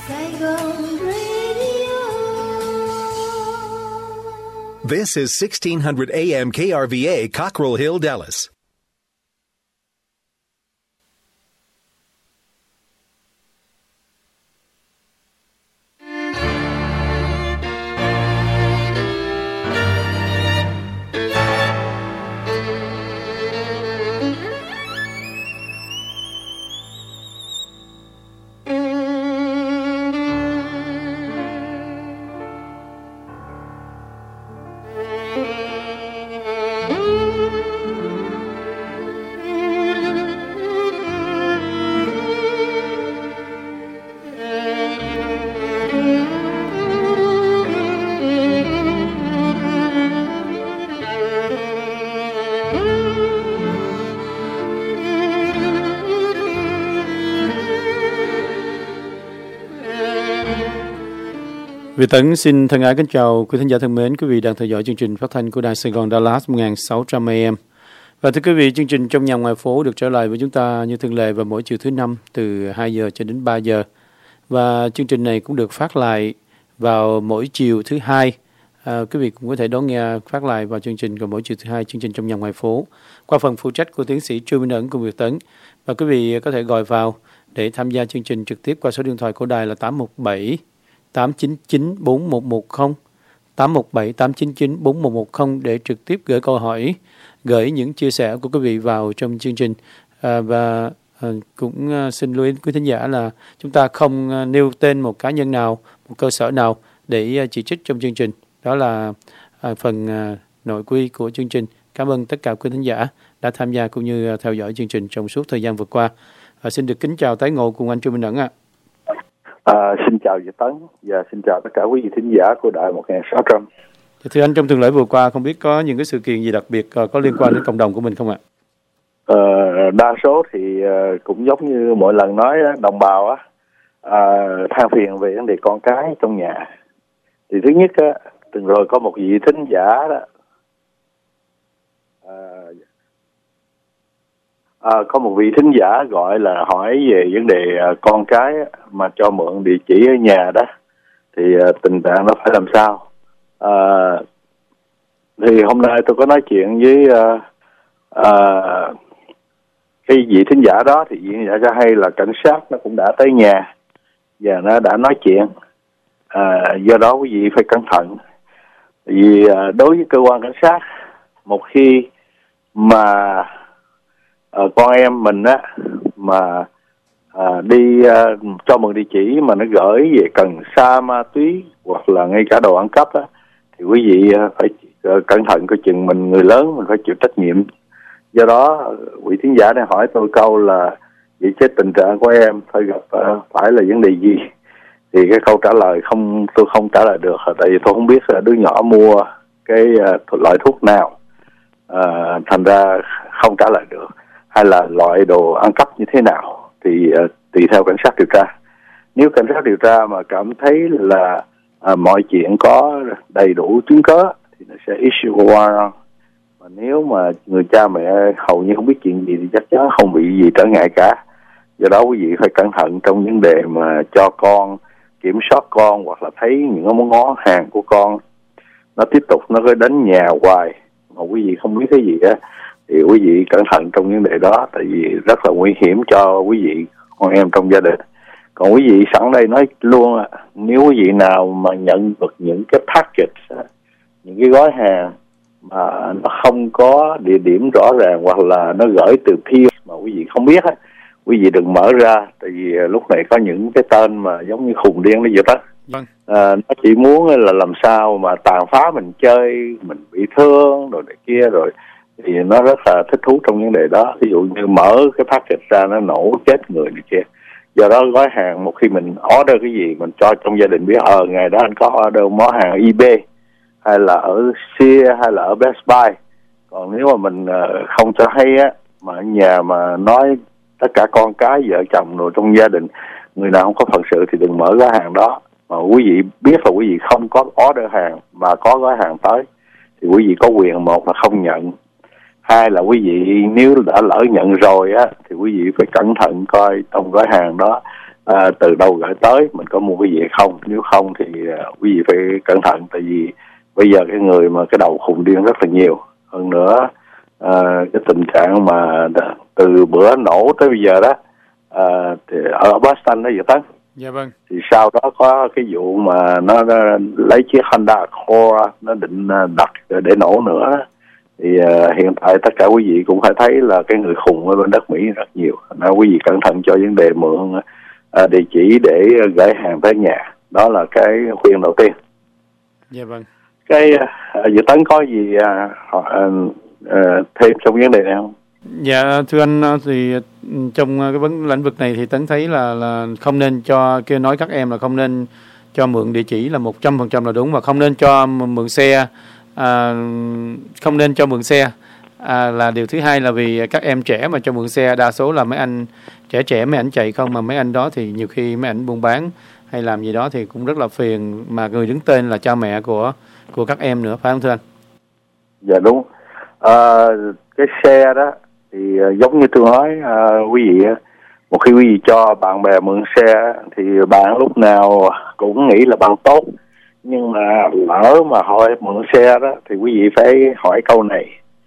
Saigon Radio. This is 1600 AM KRVA, Cockrell Hill, Dallas. Việt Tấn xin thân ái kính chào quý thính giả thân mến, quý vị đang theo dõi chương trình phát thanh của Đài Sài Gòn Dallas 1600 AM. Và thưa quý vị, chương trình Trong Nhà Ngoài Phố được trở lại với chúng ta như thường lệ vào mỗi chiều thứ Năm từ 2 giờ cho đến 3 giờ. Và chương trình này cũng được phát lại vào mỗi chiều thứ Hai. Quý vị cũng có thể đón nghe phát lại vào chương trình vào mỗi chiều thứ Hai, chương trình Trong Nhà Ngoài Phố qua phần phụ trách của tiến sĩ Trương Minh Ẩn cùng Việt Tấn. Và quý vị có thể gọi vào để tham gia chương trình trực tiếp qua số điện thoại của đài là 817 899 4110, 817 899 4110 để trực tiếp gửi câu hỏi, gửi những chia sẻ của quý vị vào trong chương trình. Và cũng xin lưu ý quý thính giả là chúng ta không nêu tên một cá nhân nào, một cơ sở nào để chỉ trích trong chương trình. Đó là phần nội quy của chương trình. Cảm ơn tất cả quý thính giả đã tham gia cũng như theo dõi chương trình trong suốt thời gian vừa qua. Xin được kính chào tái ngộ cùng anh Trương Minh Ẩn ạ. Xin chào Việt Tấn và xin chào tất cả quý vị thính giả của Đài 1600. Thưa anh, trong tuần lễ vừa qua không biết có những cái sự kiện gì đặc biệt có liên quan đến cộng đồng của mình không ạ? Đa số thì cũng giống như mỗi lần nói đồng bào than phiền về vấn đề con cái trong nhà. Thì thứ nhất tuần rồi có một vị thính giả đó có một vị thính giả gọi là hỏi về vấn đề con cái mà cho mượn địa chỉ ở nhà đó thì tình trạng nó phải làm sao. Thì hôm nay tôi có nói chuyện với cái vị thính giả đó, thì vị thính giả cho hay là cảnh sát nó cũng đã tới nhà và nó đã nói chuyện. Do đó quý vị phải cẩn thận, vì đối với cơ quan cảnh sát, một khi mà con em mình á mà đi cho mượn địa chỉ mà nó gửi về cần sa, ma túy hoặc là ngay cả đồ ăn cắp á, thì quý vị phải cẩn thận, coi chừng mình người lớn mình phải chịu trách nhiệm. Do đó vị thính giả này hỏi tôi câu là vậy chứ tình trạng của em phải gặp phải là vấn đề gì, thì cái câu trả lời tôi không trả lời được, tại vì tôi không biết là đứa nhỏ mua cái loại thuốc nào, thành ra không trả lời được, hay là loại đồ ăn cắp như thế nào thì tùy theo cảnh sát điều tra. Nếu cảnh sát điều tra mà cảm thấy là mọi chuyện có đầy đủ chứng cớ thì nó sẽ issue warrant. Mà nếu mà người cha mẹ hầu như không biết chuyện gì thì chắc chắn không bị gì trở ngại cả. Do đó quý vị phải cẩn thận trong vấn đề mà cho con, kiểm soát con, hoặc là thấy những món ngó hàng của con nó tiếp tục nó cứ đến nhà hoài mà quý vị không biết cái gì á, thì quý vị cẩn thận trong vấn đề đó, tại vì rất là nguy hiểm cho quý vị con em trong gia đình. Còn quý vị sẵn đây nói luôn, nếu quý vị nào mà nhận được những cái package, những cái gói hàng mà nó không có địa điểm rõ ràng hoặc là nó gửi từ peer mà quý vị không biết á, quý vị đừng mở ra, tại vì lúc này có những cái tên mà giống như khùng điên nó vậy đó. Nó chỉ muốn là làm sao mà tàn phá mình chơi, mình bị thương rồi này kia, rồi thì nó rất là thích thú trong vấn đề đó. Ví dụ như mở cái package ra nó nổ chết người này kia. Do đó gói hàng một khi mình order cái gì mình cho trong gia đình biết ngày đó anh có order món hàng ở eBay hay là ở Sears hay là ở Best Buy. Còn nếu mà mình không cho hay á, mà ở nhà mà nói tất cả con cái vợ chồng rồi trong gia đình người nào không có phận sự thì đừng mở gói hàng đó. Mà quý vị biết là quý vị không có order hàng mà có gói hàng tới thì quý vị có quyền, một là không nhận, hai là quý vị nếu đã lỡ nhận rồi á thì quý vị phải cẩn thận coi trong gói hàng đó từ đâu gửi tới, mình có mua cái gì hay không. Nếu không thì quý vị phải cẩn thận, tại vì bây giờ cái người mà cái đầu khùng điên rất là nhiều. Hơn nữa cái tình trạng mà từ bữa nổ tới bây giờ đó, thì ở Boston đó vậy Tấn. Dạ vâng. Thì sau đó có cái vụ mà nó lấy chiếc Honda Accord nó định đặt để nổ nữa đó. Thì hiện tại tất cả quý vị cũng phải thấy là cái người khùng ở bên đất Mỹ rất nhiều. Nên quý vị cẩn thận cho vấn đề mượn địa chỉ để gửi hàng tới nhà. Đó là cái khuyên đầu tiên. Dạ vâng. Cái Dự Tấn có gì thêm trong vấn đề này không? Dạ thưa anh, thì trong cái lĩnh vực này thì Tấn thấy là không nên nói các em là không nên cho mượn địa chỉ là 100% là đúng, và không nên cho mượn xe, không nên cho mượn xe là điều thứ hai, là vì các em trẻ mà cho mượn xe đa số là mấy anh trẻ mấy anh chạy không, mà mấy anh đó thì nhiều khi mấy anh buôn bán hay làm gì đó thì cũng rất là phiền, mà người đứng tên là cha mẹ của các em nữa, phải không thưa anh? Dạ đúng. Cái xe đó thì giống như tôi nói quý vị, một khi quý vị cho bạn bè mượn xe thì bạn lúc nào cũng nghĩ là bạn tốt, nhưng mà lỡ mà hỏi mượn xe đó thì quý vị phải hỏi câu này: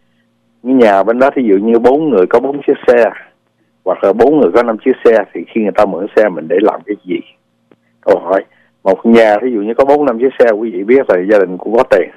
như nhà bên đó thí dụ như 4 người có 4 chiếc xe, hoặc là 4 người có 5 chiếc xe, thì khi người ta mượn xe mình để làm cái gì? Câu hỏi. Một nhà thí dụ như có 4-5 chiếc xe, quý vị biết là gia đình cũng có tiền,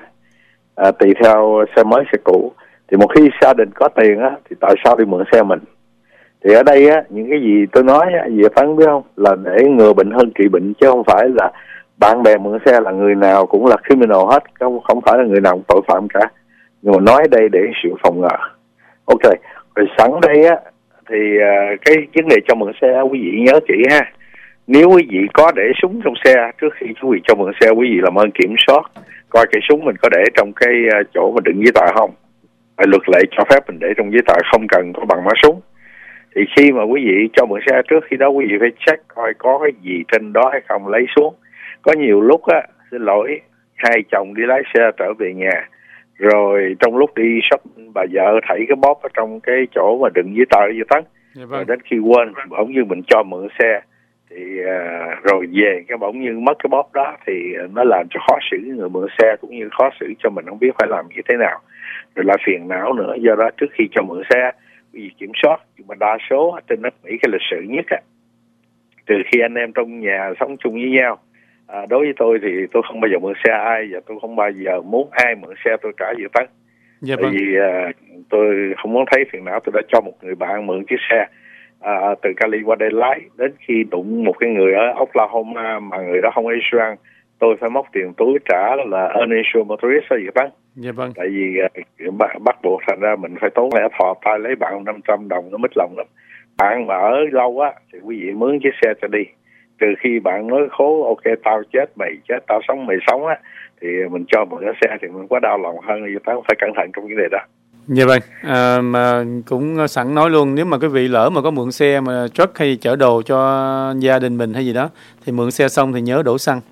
tùy theo xe mới xe cũ. Thì một khi gia đình có tiền á thì tại sao đi mượn xe mình? Thì ở đây á, những cái gì tôi nói á, gì Phán biết không, là để ngừa bệnh hơn trị bệnh, chứ không phải là bạn bè mượn xe là người nào cũng là criminal hết, không phải là người nào cũng tội phạm cả. Nhưng mà nói đây để sự phòng ngừa. Ok, rồi sẵn đây á thì cái vấn đề cho mượn xe quý vị nhớ kỹ ha. Nếu quý vị có để súng trong xe, trước khi quý vị cho mượn xe, quý vị làm ơn kiểm soát coi cái súng mình có để trong cái chỗ mà đựng giấy tờ không. Luật lệ cho phép mình để trong giấy tờ, không cần có bằng mã súng. Thì khi mà quý vị cho mượn xe, trước khi đó quý vị phải check coi có cái gì trên đó hay không, lấy xuống. Có nhiều lúc á, xin lỗi, hai chồng đi lái xe trở về nhà, rồi trong lúc đi shopping bà vợ thấy cái bóp ở trong cái chỗ mà đựng giấy tờ vậy Tấn. Dạ vâng. Rồi đến khi quên, bỗng nhiên mình cho mượn xe thì rồi về cái bỗng nhiên mất cái bóp đó, thì nó làm cho khó xử người mượn xe, cũng như khó xử cho mình không biết phải làm như thế nào, rồi là phiền não nữa. Do đó trước khi cho mượn xe quý vị kiểm soát. Nhưng mà đa số trên nước Mỹ cái lịch sự nhất á, trừ khi anh em trong nhà sống chung với nhau, đối với tôi thì tôi không bao giờ mượn xe ai, và tôi không bao giờ muốn ai mượn xe tôi cả gì Tấn. Dạ Bởi vâng. vì tôi không muốn thấy phiền não. Tôi đã cho một người bạn mượn chiếc xe từ Cali qua đây lái, đến khi đụng một cái người ở Oklahoma mà người đó không insurance, tôi phải móc tiền túi trả là uninsured motorist gì Tấn. Dạ vâng. Tại vì bắt buộc, thành ra mình phải tốn lẽ thò tay lấy bạn 500 đồng, nó mít lòng lắm. Bạn mà ở lâu á thì quý vị mướn chiếc xe cho đi, trừ khi bạn nói khố ok tao chết mày chết, tao sống mày sống á, thì mình cho mượn xe thì mình quá đau lòng hơn. Vì tao phải cẩn thận trong cái này đó. Dạ vâng. Mà cũng sẵn nói luôn, nếu mà quý vị lỡ mà có mượn xe mà truck hay chở đồ cho gia đình mình hay gì đó, thì mượn xe xong thì nhớ đổ xăng.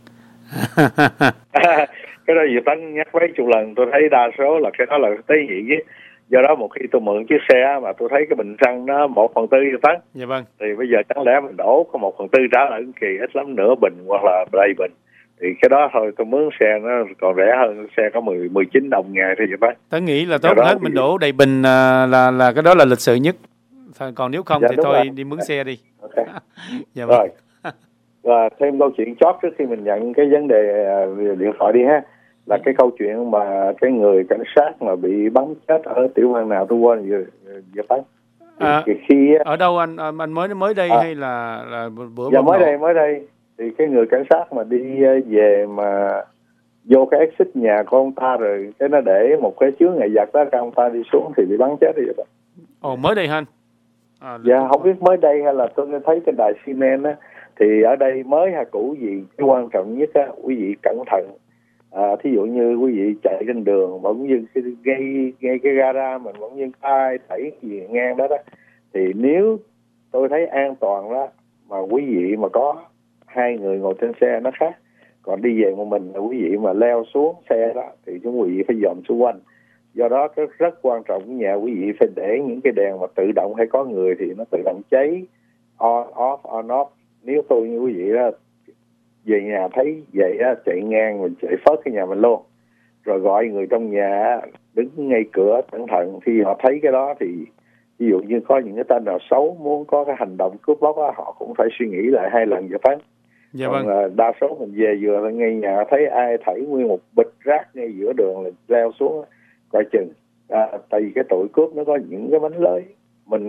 Cái đó Việt Tấn nhắc mấy chục lần, tôi thấy đa số là cái đó là tế nhị chứ. Do đó một khi tôi mượn chiếc xe mà tôi thấy cái bình xăng nó 1/4 Việt Tấn, Dạ vâng. thì bây giờ chẳng lẽ mình đổ có 1/4 trả lại kỳ, ít lắm nửa bình hoặc là đầy bình, thì cái đó thôi tôi mướn xe nó còn rẻ hơn, xe có 19 đồng ngày thôi vậy Tấn. Tớ nghĩ là tốt hết mình đổ đầy bình, là cái đó là lịch sự nhất. Còn nếu không thì thôi rồi, đi mướn xe đi. Okay. Dạ vâng. Rồi. Và thêm câu chuyện chót trước khi mình nhận cái vấn đề điện thoại đi ha, là cái câu chuyện mà cái người cảnh sát mà bị bắn chết ở tiểu bang nào tôi quên vừa Tấn. Khi ở đâu anh mới đây hay là bữa dạ mới đây thì cái người cảnh sát mà đi về mà vô cái exit nhà của ông ta, rồi cái nó để một cái chướng ngại vật đó, cái ông ta đi xuống thì bị bắn chết đi vậy. Ồ, mới đây hả anh? Dạ không biết mới đây hay là tôi thấy cái đài CNN á, thì ở đây mới hay cũ gì, cái quan trọng nhất á quý vị cẩn thận. Thí dụ như quý vị chạy trên đường bỗng dưng ngay cái gara mình bỗng dưng ai đẩy gì ngang đó, thì nếu tôi thấy an toàn đó mà quý vị mà có hai người ngồi trên xe nó khác, còn đi về một mình là quý vị mà leo xuống xe đó thì chúng quý vị phải dòm xung quanh. Do đó cái rất quan trọng của nhà quý vị phải để những cái đèn mà tự động hay có người thì nó tự động cháy on off nếu tôi như quý vị đó về nhà thấy vậy á, chạy ngang mình chạy phớt cái nhà mình luôn, rồi gọi người trong nhà đứng ngay cửa cẩn thận. Khi họ thấy cái đó thì ví dụ như có những cái tên nào xấu muốn có cái hành động cướp bóc á, họ cũng phải suy nghĩ lại 2 lần vậy phải. Dạ Còn vâng. đa số mình về vừa ngay nhà thấy ai thảy nguyên một bịch rác ngay giữa đường là leo xuống coi chừng. Tại vì cái tụi cướp nó có những cái bánh lưới, mình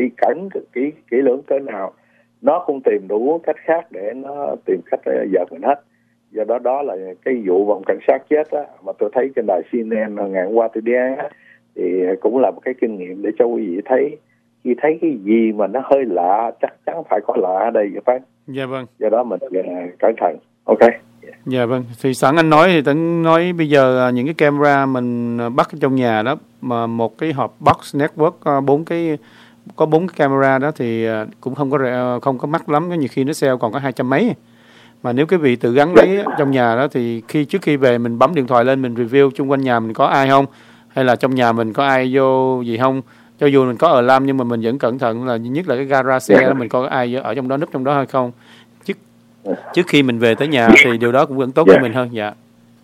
kỹ lưỡng cỡ nào nó không tìm đủ cách khác để nó tìm cách giật mình hết. Do đó đó là cái vụ bọn cảnh sát chết á, mà tôi thấy trên đài CNN ngày hôm qua tôi đi ăn á, thì cũng là một cái kinh nghiệm để cho quý vị thấy, khi thấy cái gì mà nó hơi lạ chắc chắn phải có lạ ở đây vậy phải. Dạ vâng. Do đó mình cẩn thận. Ok. Dạ vâng. Thì sẵn anh nói thì Tấn nói bây giờ những cái camera mình bắt trong nhà đó, mà một cái hộp box network 4 cái camera đó thì cũng không có mắc lắm, có nhiều khi nó sale còn có 200 mấy. Mà nếu cái vị tự gắn lấy trong nhà đó thì trước khi về mình bấm điện thoại lên mình review chung quanh nhà mình có ai không, hay là trong nhà mình có ai vô gì không. Cho dù mình có alarm nhưng mà mình vẫn cẩn thận, là nhất là cái gara xe đó, mình có ai ở trong đó, núp trong đó hay không. Trước khi mình về tới nhà thì điều đó cũng vẫn tốt cho mình hơn. Dạ.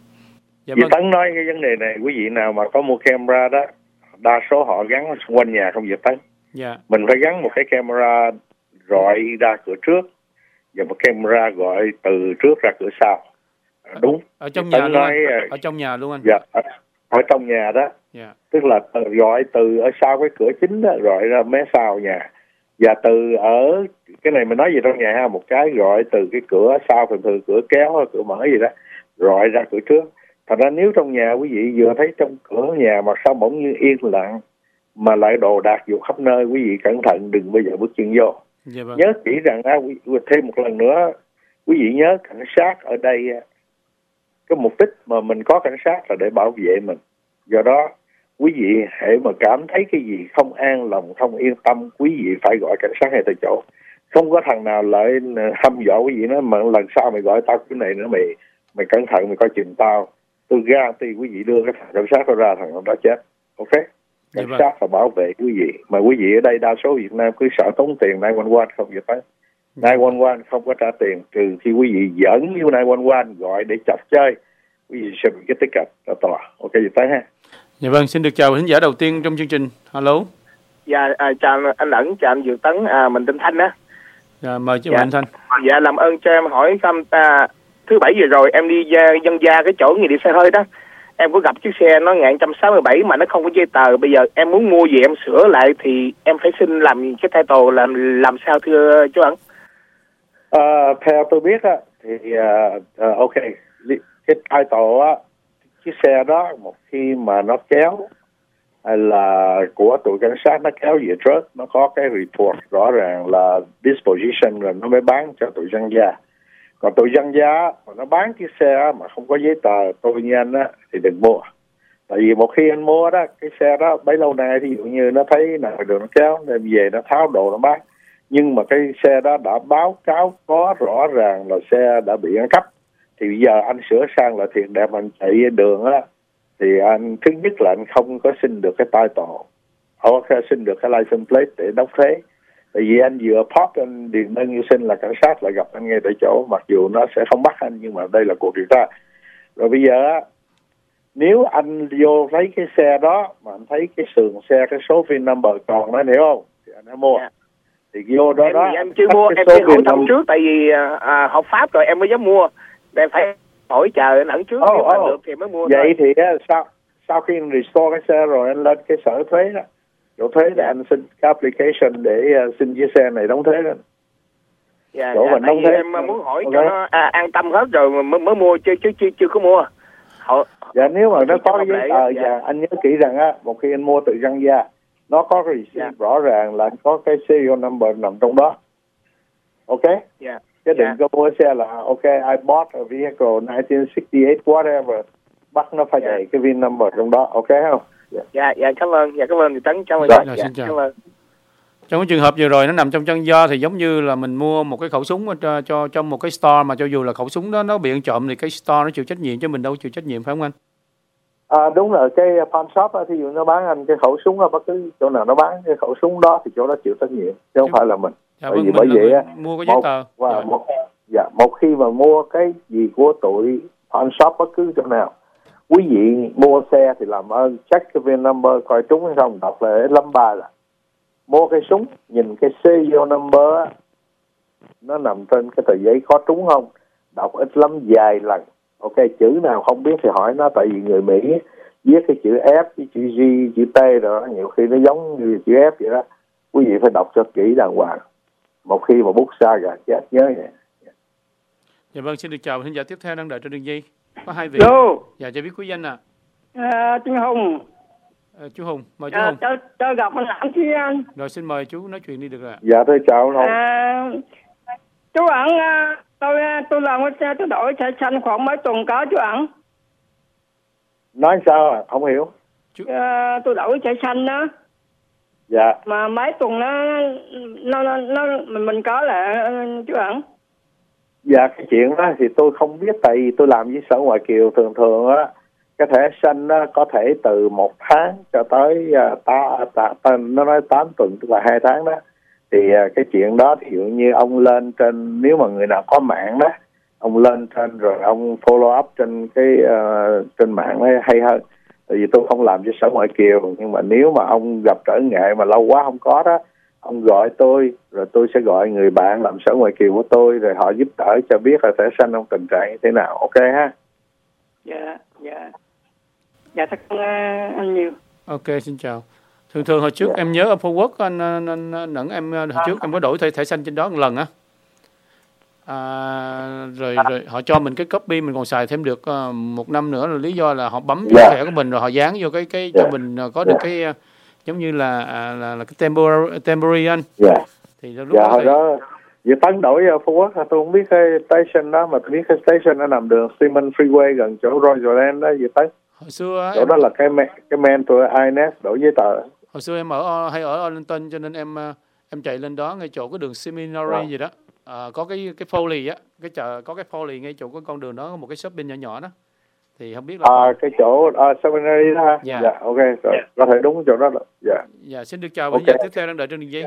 Dạ Vì vâng. Tấn nói cái vấn đề này, quý vị nào mà có mua camera đó, đa số họ gắn xung quanh nhà không vậy Tấn. Dạ. Mình phải gắn một cái camera rọi ra cửa trước và một camera gọi từ trước ra cửa sau. Đúng. Ở trong nhà luôn anh. Ở trong nhà luôn anh. Dạ. Ở trong nhà đó. Dạ. Tức là gọi từ ở sau cái cửa chính đó, gọi ra mé sau nhà. Và từ ở cái này mình nói gì trong nhà ha, một cái gọi từ cái cửa sau, thường cửa kéo hay cửa mở gì đó, gọi ra cửa trước. Thật ra nếu trong nhà quý vị vừa thấy trong cửa nhà mà sao bỗng như yên lặng mà lại đồ đạc dù khắp nơi, quý vị cẩn thận đừng bao giờ bước chân vô. Dạ vâng. Nhớ kỹ rằng thêm một lần nữa, quý vị nhớ cảnh sát ở đây, cái mục đích mà mình có cảnh sát là để bảo vệ mình. Do đó quý vị hễ mà cảm thấy cái gì không an lòng, không yên tâm, quý vị phải gọi cảnh sát ngay tại chỗ. Không có thằng nào lại hăm dọa quý vị nói mà lần sau mày gọi tao cái này nữa, mày cẩn thận, mày coi chừng tao. Tôi guarantee quý vị đưa cái thằng cảnh sát đó ra, thằng đó chết. Ok. Cảnh sát phải bảo vệ quý vị. Mà quý vị ở đây đa số Việt Nam cứ sợ tốn tiền 911 không vậy phải. 911 không có trả tiền, trừ khi quý vị dẫn vô 911 gọi để chọc chơi, quý vị sẽ bị cái ticket ra tòa. Ok vậy tới ha. Dạ vâng, xin được chào khán giả đầu tiên trong chương trình. Hello. Dạ, chào anh Ẩn, chào anh Dược Tấn, mình tên Thanh á. Dạ, mời chị anh Thanh. Dạ, làm ơn cho em hỏi thứ Bảy vừa rồi em đi dân gia cái chỗ người đi xe hơi đó, em có gặp chiếc xe nó 167 mà nó không có giấy tờ. Bây giờ em muốn mua gì em sửa lại thì em phải xin làm cái title làm sao thưa chú Ẩn? Theo tôi biết á thì ok, cái title á, chiếc xe đó một khi mà nó kéo hay là của tụi cảnh sát nó kéo về truck, nó có cái report rõ ràng là disposition rồi nó mới bán cho tụi dân gia. Còn tụi dân gia mà nó bán chiếc xe mà không có giấy tờ, tôi như anh á thì đừng mua. Tại vì một khi anh mua đó, cái xe đó bấy lâu nay ví dụ như nó thấy nào đường nó kéo đem về nó tháo đồ nó bán, nhưng mà cái xe đó đã báo cáo có rõ ràng là xe đã bị ăn cắp, thì bây giờ anh sửa sang là thiệt đẹp, anh chạy đường á thì anh thứ nhất là anh không có xin được cái title, không có xin được cái license plate để đóng thuế. Tại vì anh vừa pop anh điền đơn như xin là cảnh sát lại gặp anh ngay tại chỗ, mặc dù nó sẽ không bắt anh nhưng mà đây là cuộc điều tra. Rồi bây giờ á, nếu anh vô lấy cái xe đó mà anh thấy cái sườn xe, cái số VIN number còn đó, hiểu không, thì anh hãy mua. Thì vô đó em chưa mua, em chưa hỏi thăm trước, tại vì hợp pháp rồi em mới dám mua. Em phải hỏi chờ anh Ẩn trước, nếu mà được thì mới mua. Vậy thôi. Thì sau khi anh restore cái xe rồi anh lên cái sở thuế đó, chỗ thuế để anh xin cái application để xin chiếc xe này đóng thuế đó. Dạ, tại vì em muốn hỏi cho nó an tâm hết rồi mới mua, chưa có mua. Dạ, nếu mà nó có giấy tờ, anh nhớ kỹ rằng á, một khi anh mua từ dân gia, nó có cái receipt rõ ràng là có cái serial number nằm trong đó. Ok? Dạ. Chứ đừng có mua xe là ok, I bought a vehicle 1968 whatever, bắt nó phải đầy cái VIN number trong đó, ok không? Dạ, cảm ơn thì Tấn, cảm ơn. Xin chào. Cảm ơn. Trong cái trường hợp vừa rồi nó nằm trong chân do thì giống như là mình mua một cái khẩu súng cho trong một cái store, mà cho dù là khẩu súng đó nó bị ăn trộm thì cái store nó chịu trách nhiệm chứ mình đâu chịu trách nhiệm, phải không anh? Đúng rồi, cái pawn shop á, thí dụ nó bán anh cái khẩu súng, bất cứ chỗ nào nó bán cái khẩu súng đó thì chỗ đó chịu trách nhiệm chứ không phải là mình. Dạ bởi vâng, vì mình là vậy người á, mua có giấy tờ. và Dạ. một khi mà mua cái gì của tụi pawn shop bất cứ chỗ nào, quý vị mua xe thì làm ơn check cái VIN number coi trúng hay không, đọc là number là mua cái súng, nhìn cái serial number á, nó nằm trên cái tờ giấy có trúng không, đọc ít lắm vài lần. Ok, chữ nào không biết thì hỏi nó, tại vì người Mỹ viết cái chữ F, cái chữ G, chữ T rồi đó, nhiều khi nó giống như chữ F vậy đó. Quý vị phải đọc cho kỹ đàng hoàng. Một khi mà bút sai rồi chết nhớ vậy. Dạ vâng, xin được chào thính giả tiếp theo đang đợi trên đường dây. Có hai vị. Hello. Dạ, cho biết quý danh ạ. Chú Hùng. Chú Hùng, mời chú Hùng. Cho gặp anh Lãm chứ anh. Rồi xin mời chú nói chuyện đi được rồi ạ. Dạ thưa chào anh Hùng. Chú ẩn, tôi làm cái xe, tôi đổi xe xanh khoảng mấy tuần có chú ẩn. Nói sao à? Không hiểu. Tôi đổi xe xanh đó. Dạ. Mà mấy tuần mình có là chú ẩn. Dạ, cái chuyện đó thì tôi không biết, tại vì tôi làm với Sở Ngoại kiều thường á, cái thẻ xanh đó có thể từ 1 tháng cho tới nó nói 8 tuần, tức là 2 tháng đó. Thì cái chuyện đó thì dụ như ông lên trên, nếu mà người nào có mạng đó, ông lên trên rồi ông follow up trên cái trên mạng ấy hay hơn. Tại vì tôi không làm cho Sở Ngoại kiều, nhưng mà nếu mà ông gặp trở ngại mà lâu quá không có đó, ông gọi tôi, rồi tôi sẽ gọi người bạn làm Sở Ngoại kiều của tôi, rồi họ giúp đỡ cho biết là thẻ xanh ông tình trạng như thế nào. Ok ha? Dạ. Dạ, thật anh nhiều. Ok, xin chào. Thường hồi trước em nhớ ở Phú Quốc anh Nẫn, em hồi trước em có đổi thẻ xanh trên đó một lần á. Rồi họ cho mình cái copy, mình còn xài thêm được 1 năm nữa, là lý do là họ bấm vô thẻ của mình rồi họ dán vô cái cho mình có được cái giống như là cái temporary anh. Thì lúc hồi đó Vậy Tấn đổi Phú Quốc, tôi không biết cái station đó, mà tôi biết cái station nó nằm đường Siemens Freeway gần chỗ Royal Land đó. Vậy Tấn hồi xưa chỗ đó là cái men tụi INS đổi giấy tờ. Hồi xưa em ở Arlington, cho nên em chạy lên đó ngay chỗ cái đường Seminary gì đó. Có cái Foley á, cái chợ có cái Foley ngay chỗ cái con đường đó, có một cái shopping nhỏ nhỏ đó. Thì không biết là cái chỗ Seminary đó ha. Dạ, ok rồi. Có thể đúng chỗ đó. Dạ, xin được chào quý vị tiếp theo đang đợi trên đường dây.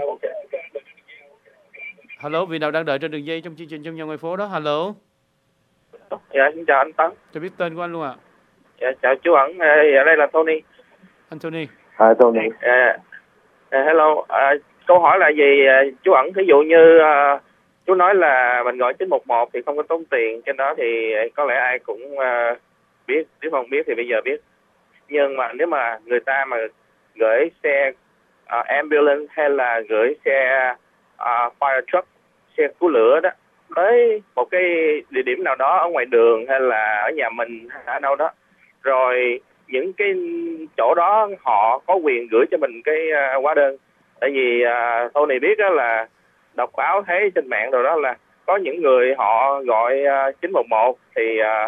Hello, vị nào đang đợi trên đường dây trong chương trình Trong Nhà Ngoài Phố đó? Hello. Dạ, xin chào anh Tấn. Cho biết tên của anh luôn ạ. Dạ, chào chú Ẩn. Ở đây là Tony. Anh Tony. Hi Tony. Hello. Câu hỏi là gì chú Ẩn? Ví dụ như chú nói là mình gọi 911 thì không có tốn tiền, trên đó thì có lẽ ai cũng biết, nếu không biết thì bây giờ biết. Nhưng mà nếu mà người ta mà gửi xe ambulance hay là gửi xe fire truck, xe cứu lửa đó, tới một cái địa điểm nào đó ở ngoài đường hay là ở nhà mình hay ở đâu đó, rồi những cái chỗ đó họ có quyền gửi cho mình cái hóa đơn. Tại vì Tony biết đó là đọc báo thấy trên mạng rồi đó, là có những người họ gọi 911 thì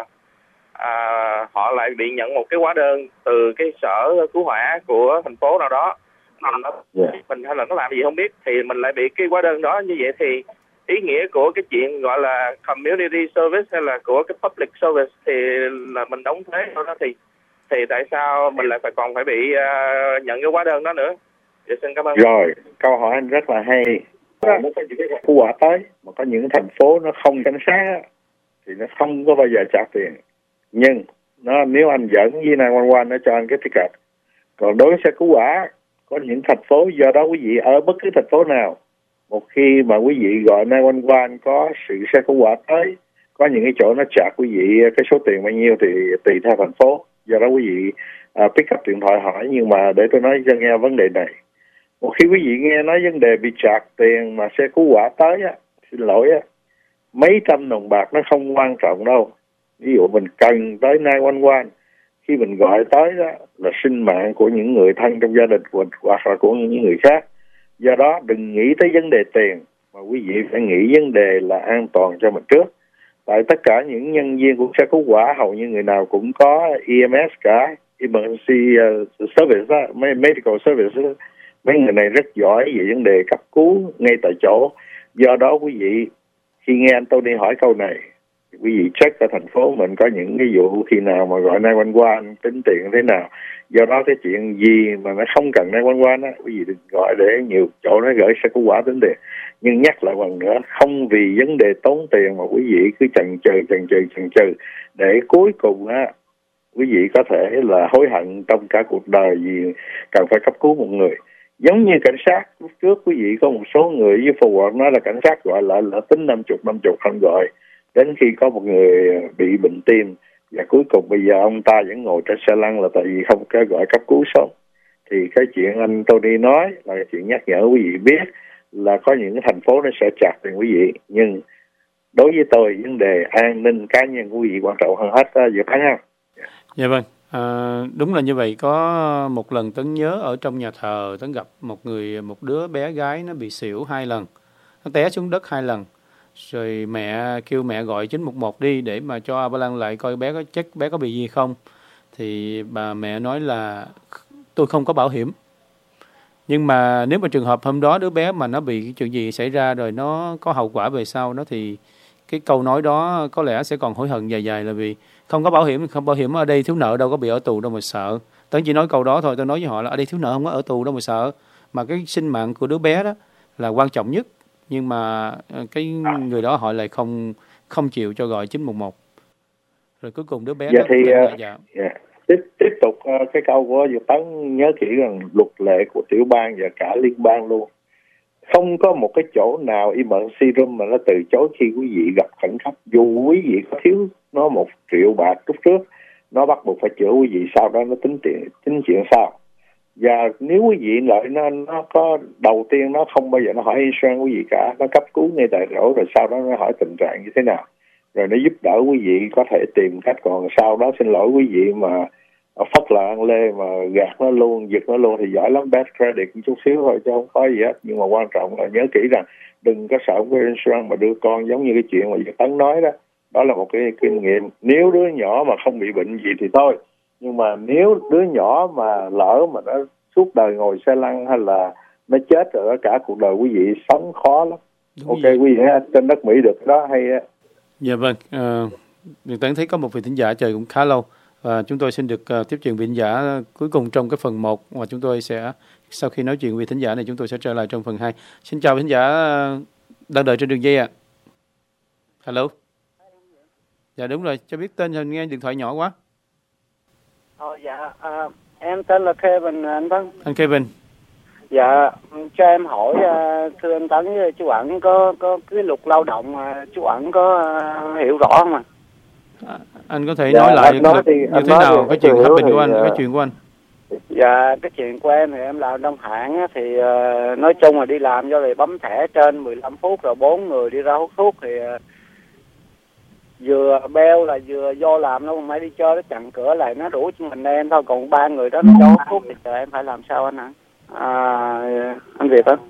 họ lại bị nhận một cái hóa đơn từ cái sở cứu hỏa của thành phố nào đó. Mình hay là nó làm gì không biết, thì mình lại bị cái hóa đơn đó. Như vậy thì ý nghĩa của cái chuyện gọi là community service hay là của cái public service thì là mình đóng thuế đó, thì tại sao mình lại còn phải bị nhận cái hóa đơn đó nữa? Dạ, xin cảm ơn. Rồi, câu hỏi anh rất là hay. Cứu hỏa tới mà có những thành phố nó không cảnh sát thì nó không có bao giờ trả tiền. Nhưng nếu anh dẫn với 911 nó cho anh cái ticket. Còn đối với xe cứu hỏa, có những thành phố, do đó quý vị ở bất cứ thành phố nào, một khi mà quý vị gọi 911 có sự xe cứu hỏa tới, có những cái chỗ nó charge quý vị cái số tiền bao nhiêu thì tùy theo thành phố. Do đó quý vị pick up điện thoại hỏi. Nhưng mà để tôi nói cho nghe vấn đề này, một khi quý vị nghe nói vấn đề bị charge tiền mà xe cứu hỏa tới xin lỗi mấy trăm đồng bạc nó không quan trọng đâu. Ví dụ mình cần tới 911, khi mình gọi tới đó là sinh mạng của những người thân trong gia đình hoặc là của những người khác. Do đó đừng nghĩ tới vấn đề tiền, mà quý vị phải nghĩ vấn đề là an toàn cho mình trước. Tại tất cả những nhân viên của xe cứu hỏa hầu như người nào cũng có EMS cả, Emergency Service đó, Medical Service đó. Mấy người này rất giỏi về vấn đề cấp cứu ngay tại chỗ. Do đó quý vị khi nghe anh Tony hỏi câu này, quý vị check ở thành phố mình có những cái vụ khi nào mà gọi 911 tính tiền thế nào. Do đó cái chuyện gì mà nó không cần 911 á, quý vị đừng gọi, để nhiều chỗ nó gửi sẽ có quả tính tiền. Nhưng nhắc lại lần nữa, không vì vấn đề tốn tiền mà quý vị cứ chần chừ để cuối cùng á quý vị có thể là hối hận trong cả cuộc đời vì cần phải cấp cứu một người. Giống như cảnh sát lúc trước, quý vị có một số người với forward nói là cảnh sát gọi lại là tính 50 không gọi, đến khi có một người bị bệnh tim và cuối cùng bây giờ ông ta vẫn ngồi trên xe lăn là tại vì không có gọi cấp cứu sớm. Thì cái chuyện anh Tony nói là cái chuyện nhắc nhở quý vị biết là có những thành phố nó sẽ chặt tiền quý vị, nhưng đối với tôi vấn đề an ninh cá nhân của quý vị quan trọng hơn hết đó, Diệp Thắng ha. Dạ vâng, đúng là như vậy. Có một lần Tấn nhớ ở trong nhà thờ, Tấn gặp một đứa bé gái nó bị xỉu 2 lần, nó té xuống đất 2 lần, rồi mẹ kêu mẹ gọi 911 đi để mà cho Avalanche lại coi bé có check bé có bị gì không. Thì bà mẹ nói là tôi không có bảo hiểm. Nhưng mà nếu mà trường hợp hôm đó đứa bé mà nó bị chuyện gì xảy ra rồi nó có hậu quả về sau đó, thì cái câu nói đó có lẽ sẽ còn hối hận dài là vì không có bảo hiểm. Không bảo hiểm ở đây thiếu nợ đâu có bị ở tù đâu mà sợ. Tớ chỉ nói câu đó thôi. Tôi nói với họ là ở đây thiếu nợ không có ở tù đâu mà sợ, mà cái sinh mạng của đứa bé đó là quan trọng nhất. Nhưng mà cái người đó họ lại không chịu cho gọi 911. Rồi cuối cùng đứa bé dạ đó thì dạ. Tiếp tục cái câu của Diệp Tấn, nhớ kỹ rằng luật lệ của tiểu bang và cả liên bang luôn, không có một cái chỗ nào emergency room mà nó từ chối khi quý vị gặp khẩn cấp. Dù quý vị có thiếu nó 1 triệu bạc lúc trước, nó bắt buộc phải chữa quý vị, sau đó nó tính chuyện sau. Và nếu quý vị lợi nó có đầu tiên nó không bao giờ nó hỏi insurance quý vị cả, nó cấp cứu ngay tại chỗ, rồi sau đó nó hỏi tình trạng như thế nào, rồi nó giúp đỡ quý vị có thể tìm cách. Còn sau đó xin lỗi quý vị mà phất lờ ăn lê mà gạt nó luôn, giật nó luôn thì giỏi lắm, bad credit một chút xíu thôi chứ không có gì hết. Nhưng mà quan trọng là nhớ kỹ rằng đừng có sợ cái insurance mà đưa con, giống như cái chuyện mà Việt Tấn nói đó. Đó là một cái kinh nghiệm. Nếu đứa nhỏ mà không bị bệnh gì thì thôi, nhưng mà nếu đứa nhỏ mà lỡ mà nó suốt đời ngồi xe lăn hay là nó chết rồi, cả cuộc đời quý vị sống khó lắm. Đúng ok vậy. Quý vị trên đất Mỹ được đó hay á. Dạ vâng, Việt Tấn thấy có một vị thính giả chờ cũng khá lâu, và chúng tôi xin được tiếp chuyện vị thính giả cuối cùng trong cái phần 1, và chúng tôi sẽ, sau khi nói chuyện vị thính giả này, chúng tôi sẽ trở lại trong phần 2. Xin chào vị thính giả đang đợi trên đường dây ạ. Hello. Dạ đúng rồi, cho biết tên, hình nghe điện thoại nhỏ quá. Em tên là Kevin anh Tấn. Anh Kevin. Dạ, cho em hỏi thưa anh Tấn với chú Ẩn, có cái luật lao động mà chú Ẩn có hiểu rõ không ạ? Anh có thể nói lại như thế nào cái chuyện happen của anh, cái chuyện của anh? Dạ, cái chuyện của em thì em làm trong hãng á, thì nói chung là đi làm do lại bấm thẻ trên 15 phút rồi 4 người đi ra hút thuốc thì vừa beo là vừa vô làm nó mới đi chơi, nó chặn cửa lại nó đuổi cho mình em thôi, còn 3 người đó nó cho hút thuốc thì em phải làm sao anh hả? Anh Việt á.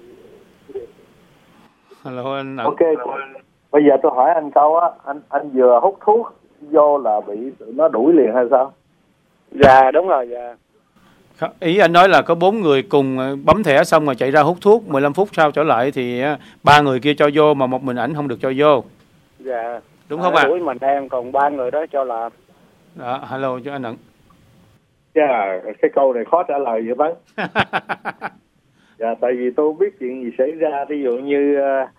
Hello anh. Ok, bây giờ tôi hỏi anh câu á, anh vừa hút thuốc vô là bị nó đuổi liền hay sao? Dạ đúng rồi, dạ. Ý anh nói là có 4 người cùng bấm thẻ xong rồi chạy ra hút thuốc, 15 phút sau trở lại thì 3 người kia cho vô mà một mình ảnh không được cho vô. Dạ. Đúng không ạ? Đuổi mình em, còn 3 người đó cho làm. Đó, hello cho anh Ẩn. Dạ, cái câu này khó trả lời vậy bác. Dạ, tại vì tôi không biết chuyện gì xảy ra. Ví dụ như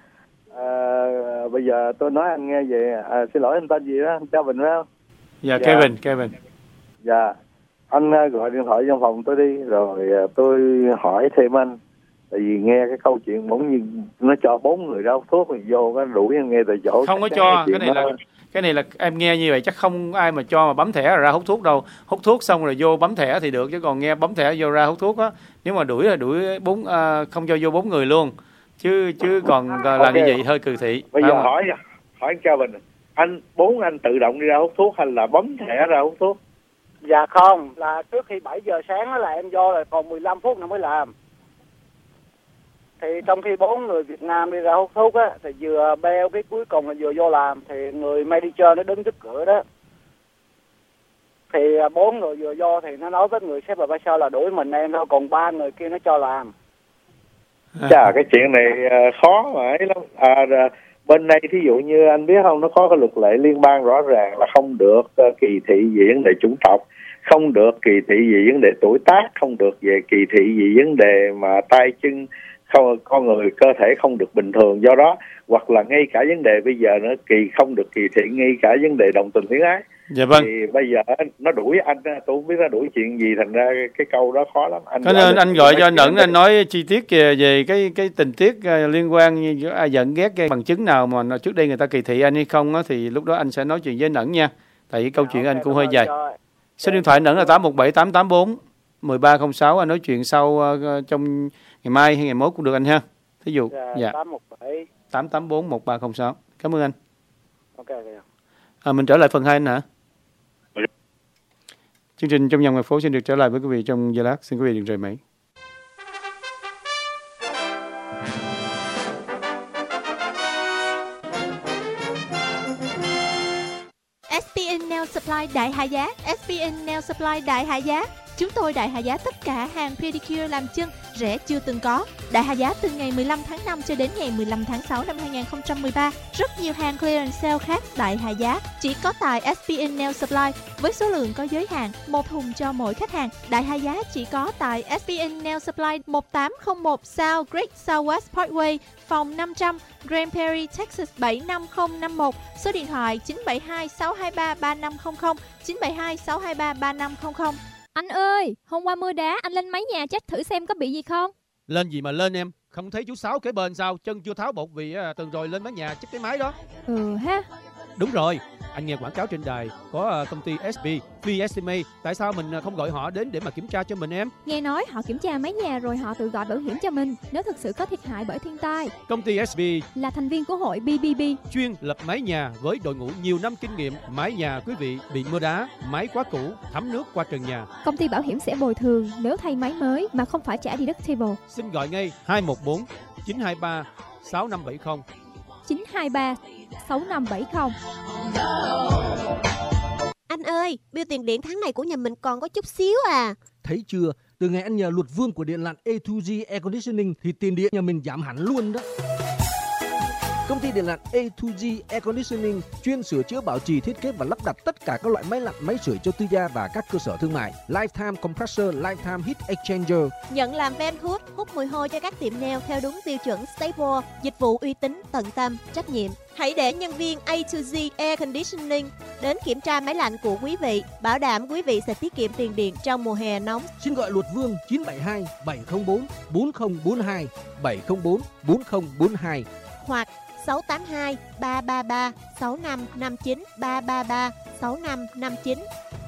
bây giờ tôi nói anh nghe vậy. Xin lỗi anh tên gì đó, anh Kevin phải không? Dạ, Kevin. Dạ, anh gọi điện thoại trong phòng tôi đi, rồi tôi hỏi thêm anh. Tại vì nghe cái câu chuyện bỗng nhiên nó cho 4 người ra hút thuốc rồi vô cái đuổi anh nghe tại chỗ. Không có cho, cái này là em nghe như vậy chắc không ai mà cho mà bấm thẻ ra hút thuốc đâu. Hút thuốc xong rồi vô bấm thẻ thì được, chứ còn nghe bấm thẻ vô ra hút thuốc á, nếu mà đuổi là đuổi không cho vô 4 người luôn. Chứ còn là như vậy hơi cừ thị. Bây giờ hỏi anh Kevin, anh tự động đi ra hút thuốc hay là bấm thẻ ra hút thuốc? Dạ không, là trước khi 7 giờ sáng đó là em vô rồi còn 15 phút nữa mới làm. Thì trong khi 4 người Việt Nam đi ra hút thuốc á, thì vừa beo cái cuối cùng là vừa vô làm, thì người manager nó đứng trước cửa đó. Thì 4 người vừa vô thì nó nói với người sếp và sao là đuổi mình em thôi, còn 3 người kia nó cho làm. Chà, cái chuyện này khó mà ấy lắm. bên đây thí dụ như anh biết không, nó có cái luật lệ liên bang rõ ràng là không được kỳ thị về vấn đề chủng tộc, không được kỳ thị về vấn đề tuổi tác, không được về kỳ thị về vấn đề mà tay chân không, con người cơ thể không được bình thường. Do đó hoặc là ngay cả vấn đề bây giờ nó không được kỳ thị ngay cả vấn đề đồng tình luyến ái. Dạ vâng. Thì bây giờ nó đuổi anh, tôi không biết nó đuổi chuyện gì, thành ra cái câu đó khó lắm. Cho nên anh gọi cho anh Ẩn, anh nói chi tiết về cái tình tiết liên quan như giận ghét cái bằng chứng nào mà trước đây người ta kỳ thị anh hay không á, thì lúc đó anh sẽ nói chuyện với anh Ẩn nha. Tại vì câu chuyện anh cũng hơi dài. Số điện thoại anh Ẩn là 817-884 1306. Anh nói chuyện sau trong ngày mai hay ngày mốt cũng được anh ha. Thí dụ 817 884 1306. Cảm ơn anh. Ok. Mình trở lại phần 2 anh hả? Chương trình Trong Nhà Ngoài Phố xin được trở lại với quý vị trong giây lát. Xin quý vị đừng rời máy. SPN Nail Supply đại hạ giá. SPN Nail Supply đại hạ giá. Chúng tôi đại hạ giá tất cả hàng pedicure làm chân, rẻ chưa từng có. Đại hạ giá từ ngày 15 tháng 5 cho đến ngày 15 tháng 6 năm 2013. Rất nhiều hàng clearance sale khác đại hạ giá chỉ có tại SPN Nail Supply với số lượng có giới hạn, 1 thùng cho mỗi khách hàng. Đại hạ giá chỉ có tại SPN Nail Supply 1801 South Great Southwest Parkway, phòng 500, Grand Prairie, Texas 75051. Số điện thoại 972 623 3500, 972 623 3500. Anh ơi, hôm qua mưa đá, anh lên mái nhà check thử xem có bị gì không? Lên gì mà lên em, không thấy chú Sáu kế bên sao, chân chưa tháo bột vì tuần rồi lên mái nhà check cái máy đó. Ha. Đúng rồi, anh nghe quảng cáo trên đài có công ty SB, VSMA, tại sao mình không gọi họ đến để mà kiểm tra cho mình em? Nghe nói họ kiểm tra mái nhà rồi họ tự gọi bảo hiểm cho mình nếu thực sự có thiệt hại bởi thiên tai. Công ty SB là thành viên của hội BBB, chuyên lập mái nhà với đội ngũ nhiều năm kinh nghiệm. Mái nhà quý vị bị mưa đá, máy quá cũ, thấm nước qua trần nhà. Công ty bảo hiểm sẽ bồi thường nếu thay máy mới mà không phải trả deductible. Xin gọi ngay 214 923 6570. 923 6570. Anh ơi, bill tiền điện tháng này của nhà mình còn có chút xíu à. Thấy chưa, từ ngày anh nhờ luật vương của điện lạnh A2G Air Conditioning thì tiền điện nhà mình giảm hẳn luôn đó. Công ty điện lạnh A2G Air Conditioning chuyên sửa chữa, bảo trì, thiết kế và lắp đặt tất cả các loại máy lạnh, máy sưởi cho tư gia và các cơ sở thương mại. Lifetime Compressor, Lifetime Heat Exchanger. Nhận làm van hút, hút mùi hôi cho các tiệm nail theo đúng tiêu chuẩn Staple. Dịch vụ uy tín, tận tâm, trách nhiệm. Hãy để nhân viên A2G Air Conditioning đến kiểm tra máy lạnh của quý vị, bảo đảm quý vị sẽ tiết kiệm tiền điện trong mùa hè nóng. Xin gọi luật vương 972 704 4042 704 4042 hoặc 682 333 6559 333 6559.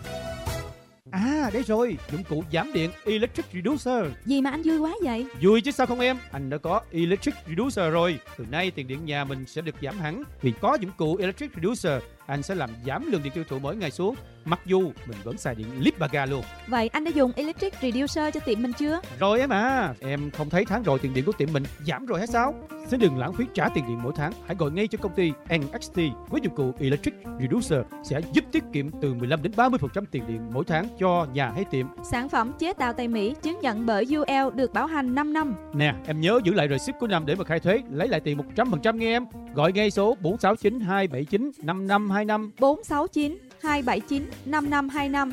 À, đấy rồi, dụng cụ giảm điện Electric Reducer. Gì mà anh vui quá vậy? Vui chứ sao không em? Anh đã có Electric Reducer rồi. Từ nay tiền điện nhà mình sẽ được giảm hẳn. Vì có dụng cụ Electric Reducer, anh sẽ làm giảm lượng điện tiêu thụ mỗi ngày xuống. Mặc dù mình vẫn xài điện lít ba ga luôn. Vậy anh đã dùng Electric Reducer cho tiệm mình chưa? Rồi em à. Em không thấy tháng rồi tiền điện của tiệm mình giảm rồi hay sao? Xin đừng lãng phí trả tiền điện mỗi tháng. Hãy gọi ngay cho công ty NXT với dụng cụ Electric Reducer sẽ giúp tiết kiệm từ 15 đến 30% tiền điện mỗi tháng cho nhà hay tiệm. Sản phẩm chế tạo tại Mỹ, chứng nhận bởi UL, được bảo hành 5 năm. Nè, em nhớ giữ lại receipt của năm để mà khai thuế, lấy lại tiền 100% nghe em. Gọi ngay số 469 279 5525. 469 279 5525.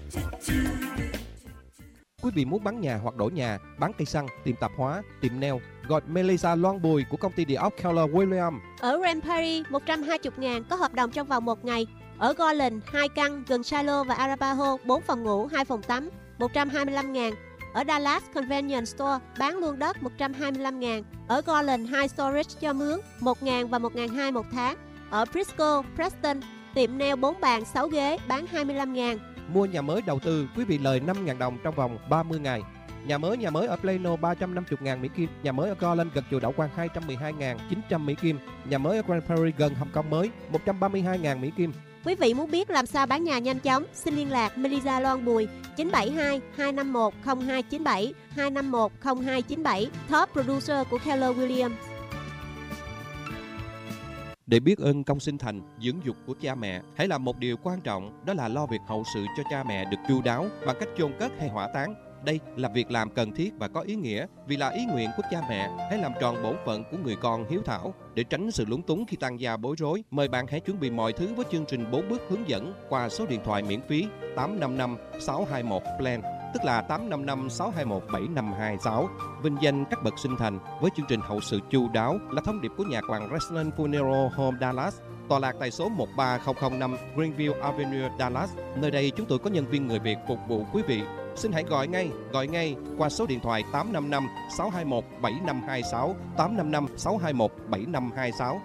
Quý vị muốn bán nhà hoặc đổi nhà, bán cây xăng, tiệm tạp hóa, tiệm nail, gọi Melissa Loan Bùi của công ty địa ốc Keller Williams. Ở Grand Prairie 120.000 có hợp đồng trong vòng 1 ngày. Ở Garland 2 căn gần Shiloh và Arapaho 4 phòng ngủ 2 phòng tắm 125.000. Ở Dallas Convenience Store bán luôn đất 125.000. Ở Garland 2 storage cho mướn 1.000 và 1.200 một tháng. Ở Frisco, Preston tiệm nail 4 bàn 6 ghế bán 25.000. Mua nhà mới đầu tư, quý vị lời 5.000 đồng trong vòng 30 ngày. Nhà mới ở Plano 350.000 Mỹ Kim. Nhà mới ở Garland gần chùa Đậu Quang 212.900 Mỹ Kim. Nhà mới ở Grand Prairie gần Hồng Kông mới 132.000 Mỹ Kim. Quý vị muốn biết làm sao bán nhà nhanh chóng, xin liên lạc Melissa Loan Bùi 972 251 0297 251 0297, top producer của Keller Williams. Để biết ơn công sinh thành, dưỡng dục của cha mẹ, hãy làm một điều quan trọng, đó là lo việc hậu sự cho cha mẹ được chu đáo bằng cách chôn cất hay hỏa táng. Đây là việc làm cần thiết và có ý nghĩa vì là ý nguyện của cha mẹ. Hãy làm tròn bổn phận của người con hiếu thảo. Để tránh sự lúng túng khi tăng gia bối rối, mời bạn hãy chuẩn bị mọi thứ với chương trình 4 bước hướng dẫn qua số điện thoại miễn phí 855 621 PLAN, tức là 855 621 7526. Vinh danh các bậc sinh thành với chương trình hậu sự chu đáo là thông điệp của nhà quản Graceland Funeral Home Dallas, tọa lạc tại số 13005 Greenville Avenue, Dallas. Nơi đây chúng tôi có nhân viên người Việt phục vụ quý vị. Xin hãy gọi ngay qua số điện thoại 855 621 7526, 855 621 7526.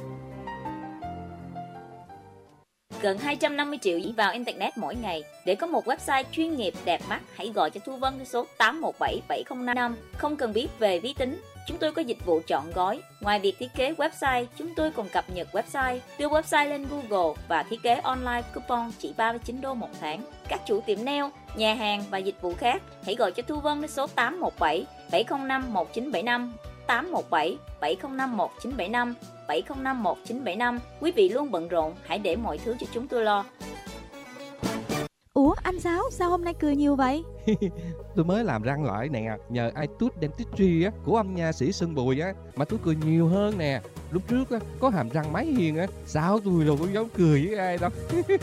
Gần 250 triệu chỉ vào Internet mỗi ngày. Để có một website chuyên nghiệp đẹp mắt, hãy gọi cho Thu Vân theo số 817 7055. Không cần biết về vi tính, chúng tôi có dịch vụ chọn gói. Ngoài việc thiết kế website, chúng tôi còn cập nhật website, đưa website lên Google và thiết kế online coupon chỉ $39 một tháng. Các chủ tiệm nail, nhà hàng và dịch vụ khác, hãy gọi cho Thu Vân đến số 817 705 1975, 817 705 1975, 705 1975. Quý vị luôn bận rộn, hãy để mọi thứ cho chúng tôi lo. Ủa anh Sáu, sao hôm nay cười nhiều vậy? Tôi mới làm răng lại nè, nhờ iTooth Dentistry á, của ông nha sĩ Sơn Bùi á, mà tôi cười nhiều hơn nè. Lúc trước á, có hàm răng máy hiền á, sao tôi đâu có dám cười với ai đâu.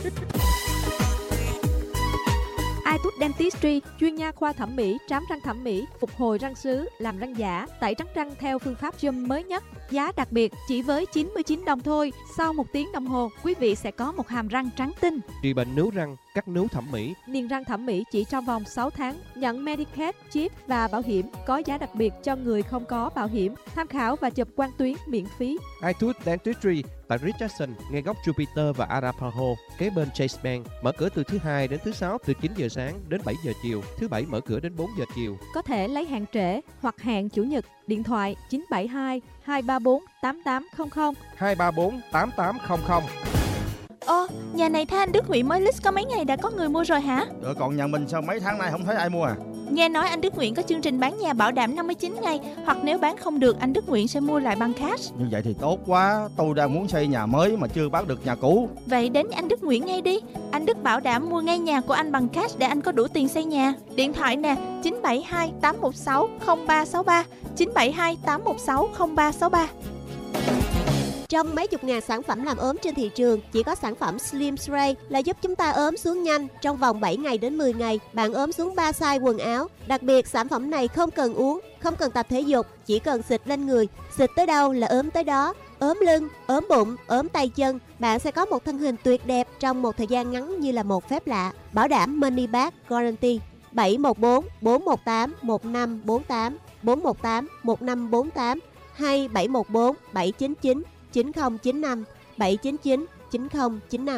iTooth Dentistry, chuyên nha khoa thẩm mỹ, trám răng thẩm mỹ, phục hồi răng sứ, làm răng giả, tẩy trắng răng theo phương pháp Zoom mới nhất. Giá đặc biệt chỉ với 99 đồng thôi. Sau 1 tiếng đồng hồ, quý vị sẽ có một hàm răng trắng tinh. Trị bệnh nướu răng, cắt nướu thẩm mỹ. Niềng răng thẩm mỹ chỉ trong vòng 6 tháng. Nhận Medicaid, chip và bảo hiểm. Có giá đặc biệt cho người không có bảo hiểm. Tham khảo và chụp quang tuyến miễn phí. iTooth Dentistry tại Richardson, ngay góc Jupiter và Arapaho, kế bên Chase Bank. Mở cửa từ thứ Hai đến thứ Sáu từ 9 giờ sáng đến 7 giờ chiều. Thứ Bảy mở cửa đến 4 giờ chiều. Có thể lấy hẹn trễ hoặc hẹn chủ nhật. Điện thoại 972 234 8800 234 8800. Nhà này tha anh Đức Nguyện mới list có mấy ngày đã có người mua rồi hả? Còn nhà mình sao mấy tháng nay không thấy ai mua à? Nghe nói anh Đức Nguyện có chương trình bán nhà bảo đảm 59 ngày, hoặc nếu bán không được anh Đức Nguyện sẽ mua lại bằng cash. Như vậy thì tốt quá, tôi đang muốn xây nhà mới mà chưa bán được nhà cũ. Vậy đến anh Đức Nguyện ngay đi. Anh Đức bảo đảm mua ngay nhà của anh bằng cash để anh có đủ tiền xây nhà. Điện thoại nè, 972 816 0363, 972 816 0363. Trong mấy chục ngàn sản phẩm làm ốm trên thị trường, chỉ có sản phẩm Slim Spray là giúp chúng ta ốm xuống nhanh trong vòng 7 ngày đến 10 ngày. Bạn ốm xuống 3 size quần áo. Đặc biệt sản phẩm này không cần uống, không cần tập thể dục, chỉ cần xịt lên người. Xịt tới đâu là ốm tới đó. Ốm lưng, ốm bụng, ốm tay chân, bạn sẽ có một thân hình tuyệt đẹp trong một thời gian ngắn như là một phép lạ. Bảo đảm Money Back Guarantee. 714 418 1548, 418 1548 hay 714 799 9095, 799 9095.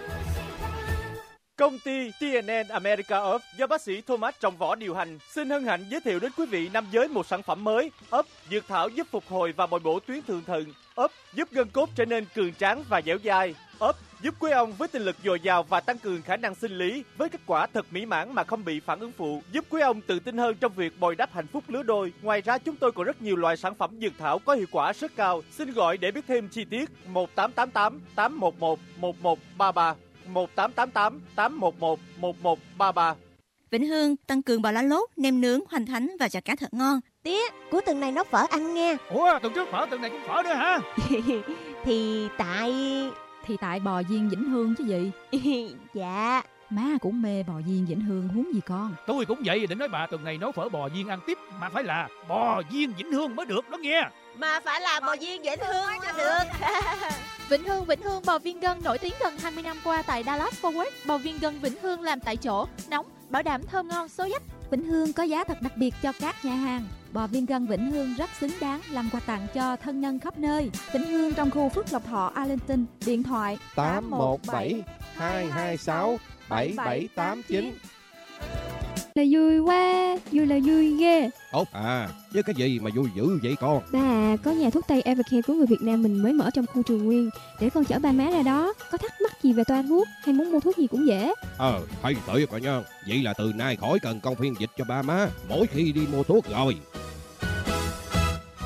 Công ty TNN America Earth do bác sĩ Thomas Trọng Võ điều hành xin hân hạnh giới thiệu đến quý vị nam giới một sản phẩm mới. ấp dược thảo giúp phục hồi và bồi bổ tuyến thượng thận. ấp giúp gân cốt trở nên cường tráng và dẻo dai. ấp giúp quý ông với tinh lực dồi dào và tăng cường khả năng sinh lý với kết quả thật mỹ mãn mà không bị phản ứng phụ, giúp quý ông tự tin hơn trong việc bồi đắp hạnh phúc lứa đôi. Ngoài ra chúng tôi còn rất nhiều loại sản phẩm dược thảo có hiệu quả rất cao. Xin gọi để biết thêm chi tiết 1888 811 1133, 1888 811 1133. Vĩnh Hương tăng cường bò lá lốt, nem nướng, hoành thánh và chả cá thật ngon. Tía, cuối tuần này nấu phở ăn nghe. Ủa, tuần trước phở, tuần này cũng phở nữa hả? Thì tại bò viên Vĩnh Hương chứ gì. Dạ. Má cũng mê bò viên Vĩnh Hương huống gì con. Tôi cũng vậy, định nói bà tuần này nấu phở bò viên ăn tiếp, mà phải là bò viên Vĩnh Hương mới được đó nghe. Mà phải là bò viên Vĩnh Hương cho được. Vĩnh Hương bò viên gân nổi tiếng gần 20 năm qua tại Dallas Fort Worth. Bò viên gân Vĩnh Hương làm tại chỗ, nóng, bảo đảm thơm ngon, số dấp. Vĩnh Hương có giá thật đặc biệt cho các nhà hàng. Bò viên gân Vĩnh Hương rất xứng đáng làm quà tặng cho thân nhân khắp nơi. Vĩnh Hương trong khu Phước Lộc Thọ, Arlington. Điện thoại 817 226 7789. Là vui quá, vui là vui ghê. Ủa chứ cái gì mà vui dữ vậy con? Ba, có nhà thuốc tây Evercare của người Việt Nam mình mới mở trong khu Trường Nguyên, để con chở ba má ra đó. Có thắc mắc gì về toa thuốc hay muốn mua thuốc gì cũng dễ. Hay tuyệt rồi nha. Vậy là từ nay khỏi cần con phiên dịch cho ba má mỗi khi đi mua thuốc rồi.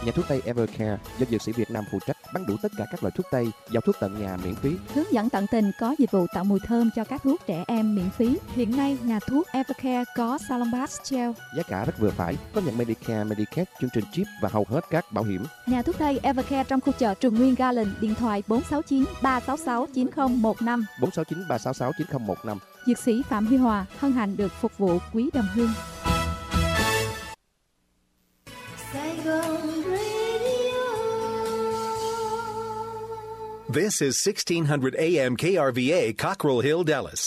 Nhà thuốc Tây Evercare do dược sĩ Việt Nam phụ trách, bán đủ tất cả các loại thuốc Tây, giao thuốc tận nhà miễn phí. Hướng dẫn tận tình, có dịch vụ tạo mùi thơm cho các thuốc trẻ em miễn phí. Hiện nay, nhà thuốc Evercare có Salon Bath Gel. Giá cả rất vừa phải, có nhận Medicare, Medicaid, chương trình chip và hầu hết các bảo hiểm. Nhà thuốc Tây Evercare trong khu chợ Trường Nguyên Garden, điện thoại 469 366 9015. 469 366 9015. Dược sĩ Phạm Huy Hòa hân hạnh được phục vụ quý đồng hương. This is 1600 AM KRVA, Cockrell Hill, Dallas.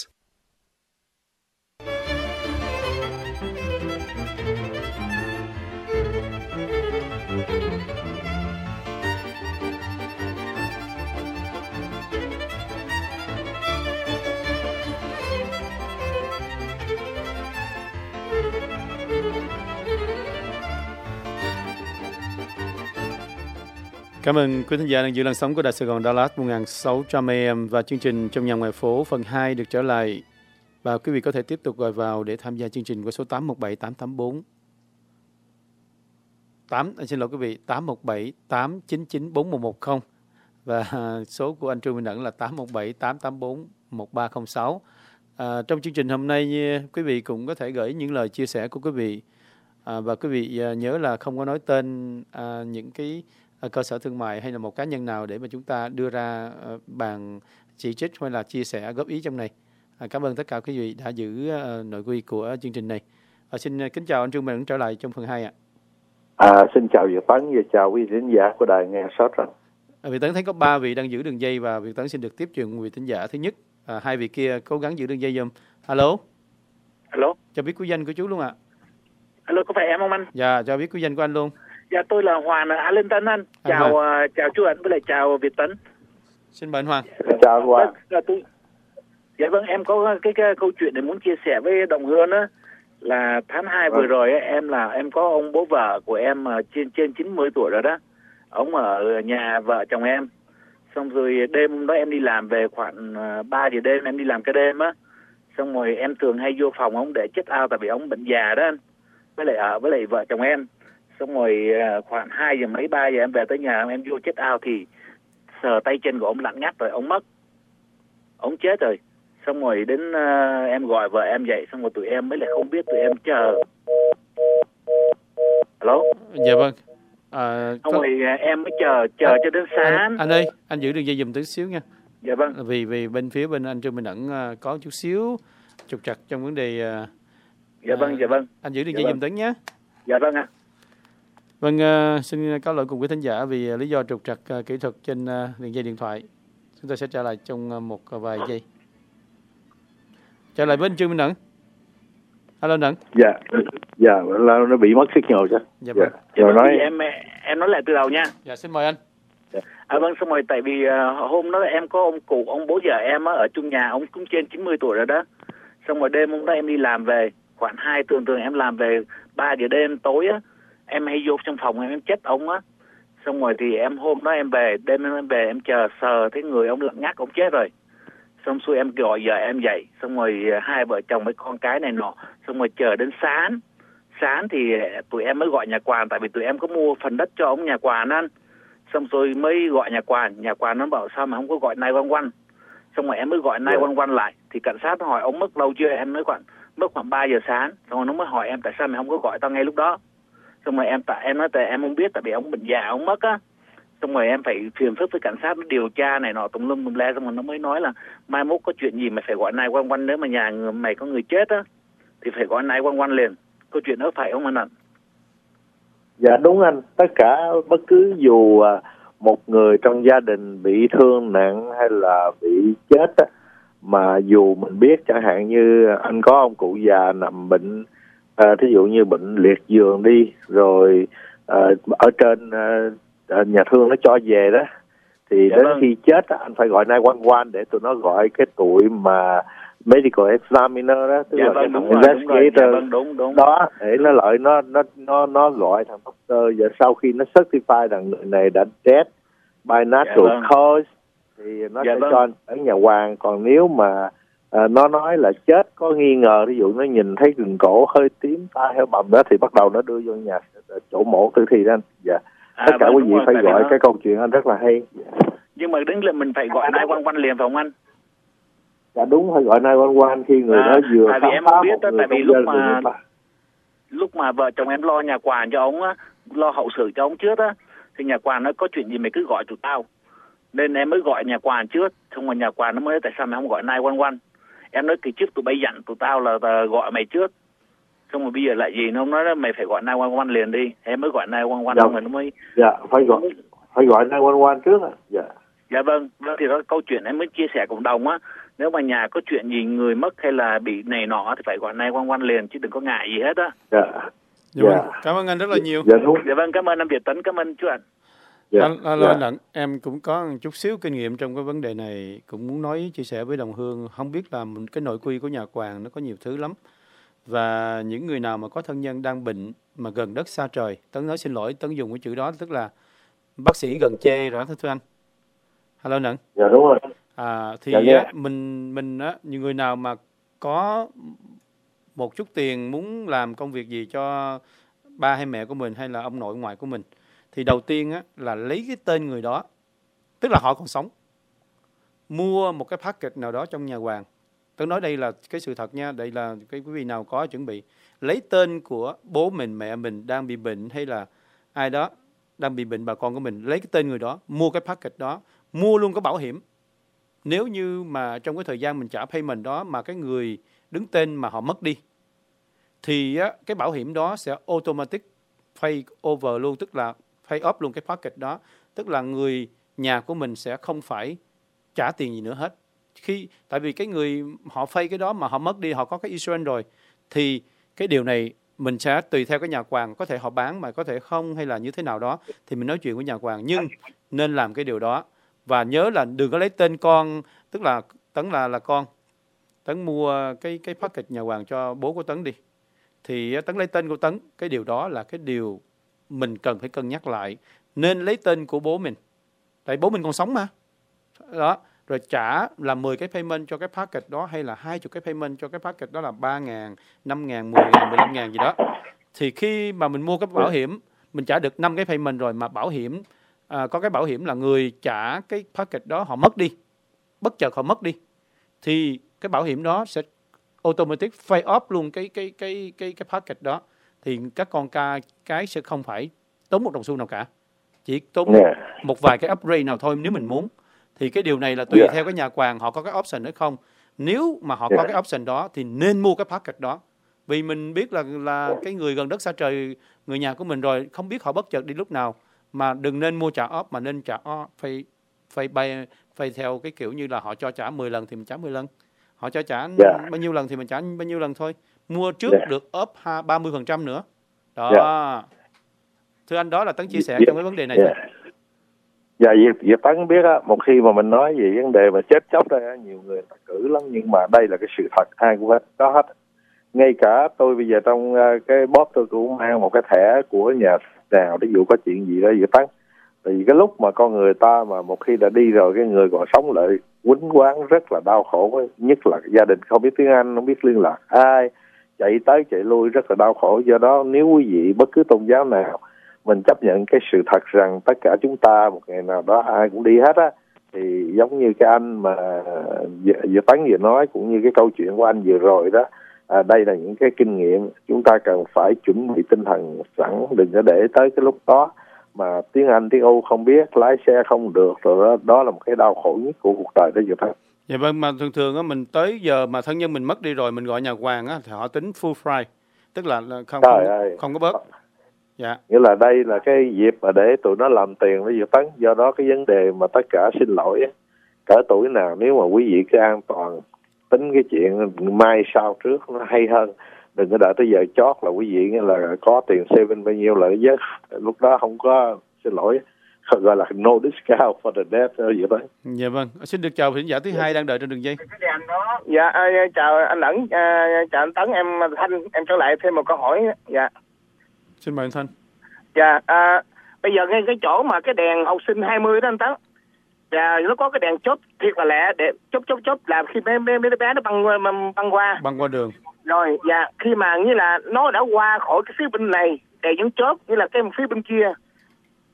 Cảm ơn quý thính giả đang giữ làn sóng của Đài Sài Gòn Dallas 1600 AM và chương trình Trong nhà ngoài phố phần 2 được trở lại. Và quý vị có thể tiếp tục gọi vào để tham gia chương trình qua số 817 884 xin lỗi quý vị, 817 899 4110 và số của anh Trương Minh Ẩn là 817 884 1306. Trong chương trình hôm nay quý vị cũng có thể gửi những lời chia sẻ của quý vị và quý vị nhớ là không có nói tên những cái cơ sở thương mại hay là một cá nhân nào để mà chúng ta đưa ra bàn chỉ trích hay là chia sẻ góp ý trong này. Cảm ơn tất cả quý vị đã giữ nội quy của chương trình này. Xin kính chào anh Trương Minh trở lại trong phần 2 ạ. Xin chào Việt Tấn và chào quý thính giả của đài nghe sót. Việt Tấn thấy có 3 vị đang giữ đường dây và Việt Tấn xin được tiếp chuyện vị thính giả thứ nhất. Hai vị kia cố gắng giữ đường dây giùm. Alo. Alo. Cho biết quý danh của chú luôn ạ. Alo, có phải em không anh? Dạ, cho biết quý danh của anh luôn. Dạ, tôi là Hoàng ở Arlington anh. Chào chào chú Ẩn với lại chào Việt Tấn. Xin mời anh Hoàng. Chào Hoàng. Dạ vâng, em có cái câu chuyện để muốn chia sẻ với đồng hương á, là tháng 2 vừa rồi ấy, em có ông bố vợ của em trên 90 tuổi rồi đó. Ông ở nhà vợ chồng em. Xong rồi đêm đó em đi làm về khoảng 3 giờ đêm, em đi làm cái đêm á. Xong rồi em thường hay vô phòng ông để check out tại vì ông bệnh già đó anh. Với lại vợ chồng em. Xong rồi khoảng 2 giờ mấy 3 giờ em về tới nhà, em vô check out thì sờ tay chân của ông lạnh ngắt rồi, ông mất. Ông chết rồi. Xong rồi đến em gọi vợ em dậy, xong rồi tụi em mới lại không biết, tụi em chờ. Alo? Dạ vâng. Xong rồi em mới chờ cho đến sáng. Anh ơi, anh giữ đường dây giùm tí xíu nha. Dạ vâng. Vì bên phía bên anh Trương Minh Ẩn có chút xíu trục trặc trong vấn đề. Dạ vâng. Anh giữ đường dây giùm tí nhé. Dạ vâng ạ. Vâng, xin cáo lỗi cùng quý thính giả vì lý do trục trặc kỹ thuật trên đường dây điện thoại. Chúng tôi sẽ trả lại trong một vài giây. Trả lại với anh Trương Minh Ẩn. Alo Ẩn. Dạ, nó bị mất signal chứ. Dạ vâng. Rồi nói em nói lại từ đầu nha. Dạ, xin mời anh. Vâng, xong rồi tại vì hôm đó em có ông cụ, ông bố vợ em ở chung nhà, ông cũng trên 90 tuổi rồi đó. Xong rồi đêm hôm đó em đi làm về, khoảng 2 thường em làm về 3 giờ đêm tối á, em hay vô trong phòng em chết ông á. Xong rồi thì hôm đó em về, đêm em về em chờ sờ thấy người ông lạnh ngắt, ông chết rồi. Xong xuôi em gọi vợ em dậy, xong rồi hai vợ chồng với con cái này nọ, xong rồi chờ đến sáng thì tụi em mới gọi nhà quản, tại vì tụi em có mua phần đất cho ông nhà quản anh. Xong rồi mới gọi nhà quản nó bảo sao mà không có gọi 911. Xong rồi em mới gọi 911 lại, thì cảnh sát nó hỏi ông mất lâu chưa, em nói mất khoảng 3 giờ sáng. Xong rồi nó mới hỏi em tại sao mày không có gọi tao ngay lúc đó. Xong rồi em nói tại em không biết, tại vì ông bệnh già ông mất á. Xong rồi em phải phiền phức với cảnh sát, nó điều tra này nọ tùm lum tùm le. Xong rồi nó mới nói là mai mốt có chuyện gì mày phải gọi 911, nếu mà nhà mày có người chết á thì phải gọi 911 liền. Câu chuyện đó phải không anh ạ? Dạ đúng anh, tất cả bất cứ dù một người trong gia đình bị thương nặng hay là bị chết á, mà dù mình biết chẳng hạn như anh có ông cụ già nằm bệnh, thí dụ như bệnh liệt giường đi, rồi ở trên nhà thương nó cho về đó, thì đến khi chết anh phải gọi 911 để tụi nó gọi cái tụi mà medical examiner đó, tức là cái investigator đúng. Đó để nó lợi nó gọi thằng doctor, và sau khi nó certify rằng người này đã dead by natural cause thì nó sẽ cho anh ở nhà hoàng. Còn nếu mà nó nói là chết có nghi ngờ, ví dụ nó nhìn thấy gần cổ hơi tím, tai hơi bầm đó, thì bắt đầu nó đưa vô nhà chỗ mổ tử thi đó anh. Dạ. Tất cả quý vị rồi, phải tại vì gọi nó- cái câu chuyện anh rất là hay. Nhưng mà đến là mình phải gọi 911 liền phải không anh? Dạ đúng, phải gọi 911 khi người đó vừa tại vì khám em phá không biết một đó, người tại vì trong lúc gia mà đình. lúc mà vợ chồng em lo nhà quản cho ông á, lo hậu sự cho ông trước á, thì nhà quản nó có chuyện gì mày cứ gọi tụi tao, nên em mới gọi nhà quản trước, xong rồi nhà quản nó mới tại sao mày không gọi 911. Em nói kỳ trước tụi bay dặn tụi tao là gọi mày trước, xong rồi bây giờ lại gì nó nói là mày phải gọi 911 liền đi, em mới gọi 911 Dạ. xong rồi nó mới Dạ, phải gọi 911 trước á. Dạ. Dạ vâng, thì đó câu chuyện em mới chia sẻ cộng đồng á. Nếu mà nhà có chuyện gì người mất hay là bị này nọ thì phải gọi 911 liền chứ đừng có ngại gì hết á. Dạ. Dạ vâng, cảm ơn anh rất là nhiều. Dạ đúng. Dạ vâng, cảm ơn anh Việt Tấn, cảm ơn chú anh. Anh Đặng, em cũng có một chút xíu kinh nghiệm trong cái vấn đề này, cũng muốn chia sẻ với đồng hương. Không biết là cái nội quy của nhà quản nó có nhiều thứ lắm. Và những người nào mà có thân nhân đang bệnh mà gần đất xa trời, Tấn nói xin lỗi, Tấn dùng cái chữ đó tức là bác sĩ gần chê rồi đó thưa anh. Hello Nặng. Dạ đúng rồi. Thì Dạ, dạ. mình những người nào mà có một chút tiền muốn làm công việc gì cho ba hay mẹ của mình hay là ông nội ngoại của mình, thì đầu tiên là lấy cái tên người đó, tức là họ còn sống, mua một cái package nào đó trong nhà hoàng. Tôi nói đây là cái sự thật nha, đây là cái quý vị nào có chuẩn bị lấy tên của bố mình, mẹ mình đang bị bệnh hay là ai đó đang bị bệnh, bà con của mình, lấy cái tên người đó, mua cái package đó, mua luôn cái bảo hiểm. Nếu như mà trong cái thời gian mình trả payment đó mà cái người đứng tên mà họ mất đi, thì cái bảo hiểm đó sẽ automatic pay over luôn, tức là pay off luôn cái package đó, tức là người nhà của mình sẽ không phải trả tiền gì nữa hết. Tại vì cái người họ pay cái đó mà họ mất đi, họ có cái insurance rồi, thì cái điều này mình sẽ tùy theo cái nhà quản, có thể họ bán mà có thể không hay là như thế nào đó, thì mình nói chuyện với nhà quản, nhưng nên làm cái điều đó. Và nhớ là đừng có lấy tên con, tức là Tấn là con, Tấn mua cái package nhà hoàng cho bố của Tấn đi, thì Tấn lấy tên của Tấn. Cái điều đó là cái điều mình cần phải cân nhắc lại, nên lấy tên của bố mình, tại bố mình còn sống mà đó, rồi trả là 10 cái payment cho cái package đó hay là 20 cái payment cho cái package đó là 3.000, 5.000, 10.000, 15.000 gì đó. Thì khi mà mình mua cái bảo hiểm, mình trả được 5 cái payment rồi, mà bảo hiểm có cái bảo hiểm là người trả cái package đó họ mất đi, bất chợt họ mất đi, thì cái bảo hiểm đó sẽ automatic pay off luôn cái package đó, thì các con cái sẽ không phải tốn một đồng xu nào cả, chỉ tốn một vài cái upgrade nào thôi nếu mình muốn. Thì cái điều này là tùy theo cái nhà quản họ có cái option hay không. Nếu mà họ có cái option đó thì nên mua cái package đó, vì mình biết là cái người gần đất xa trời, người nhà của mình rồi, không biết họ bất chợt đi lúc nào. Mà đừng nên mua trả off, mà nên trả off phải theo cái kiểu như là họ cho trả 10 lần thì mình trả 10 lần, họ cho trả bao nhiêu lần thì mình trả bao nhiêu lần thôi. Mua trước được off 30% nữa đó. Thưa anh, đó là Tấn chia sẻ trong cái vấn đề này thôi. Dạ, Việt Tấn biết á, một khi mà mình nói về vấn đề mà chết chóc đây á, nhiều người ta cử lắm, nhưng mà đây là cái sự thật, ai cũng có hết. Ngay cả tôi bây giờ trong cái bóp tôi cũng mang một cái thẻ của nhà nào, ví dụ có chuyện gì đó Việt Tấn. Thì cái lúc mà con người ta mà một khi đã đi rồi, cái người còn sống lại quýnh quán rất là đau khổ ấy. Nhất là gia đình không biết tiếng Anh, không biết liên lạc ai, chạy tới chạy lui rất là đau khổ. Do đó nếu quý vị bất cứ tôn giáo nào, mình chấp nhận cái sự thật rằng tất cả chúng ta một ngày nào đó ai cũng đi hết á, thì giống như cái anh mà vừa Tấn vừa nói, cũng như cái câu chuyện của anh vừa rồi đó, đây là những cái kinh nghiệm chúng ta cần phải chuẩn bị tinh thần sẵn, đừng có để tới cái lúc đó mà tiếng Anh tiếng Âu không biết, lái xe không được, rồi đó là một cái đau khổ nhất của cuộc đời đó vậy thôi. Dạ vâng, mà thường á, mình tới giờ mà thân nhân mình mất đi rồi, mình gọi nhà hoàng á thì họ tính full price, tức là không có bớt. Dạ. Nghĩa là đây là cái dịp mà để tụi nó làm tiền với Việt Tấn. Do đó cái vấn đề mà tất cả xin lỗi cỡ tuổi nào, nếu mà quý vị cứ an toàn, tính cái chuyện mai sau trước nó hay hơn. Đừng có đợi tới giờ chót là quý vị là có tiền saving bao nhiêu là giấc, lúc đó không có, xin lỗi, gọi là no discount for the dead vậy đó. Dạ vâng, xin được chào khán giả thứ hai đang đợi trên đường dây. Dạ, chào anh Lẫn, chào anh Tấn, em Thanh, em trở lại thêm một câu hỏi. Dạ. Xin mời anh Thanh. Dạ, bây giờ ngay cái chỗ mà cái đèn học sinh 20 đó anh Tấn, dạ, nó có cái đèn chốt thiệt là lẹ, để chốt là khi mấy đứa bé nó băng qua đường. Rồi, dạ, khi mà như là nó đã qua khỏi cái phía bên này, đèn vẫn chốt, như là cái phía bên kia,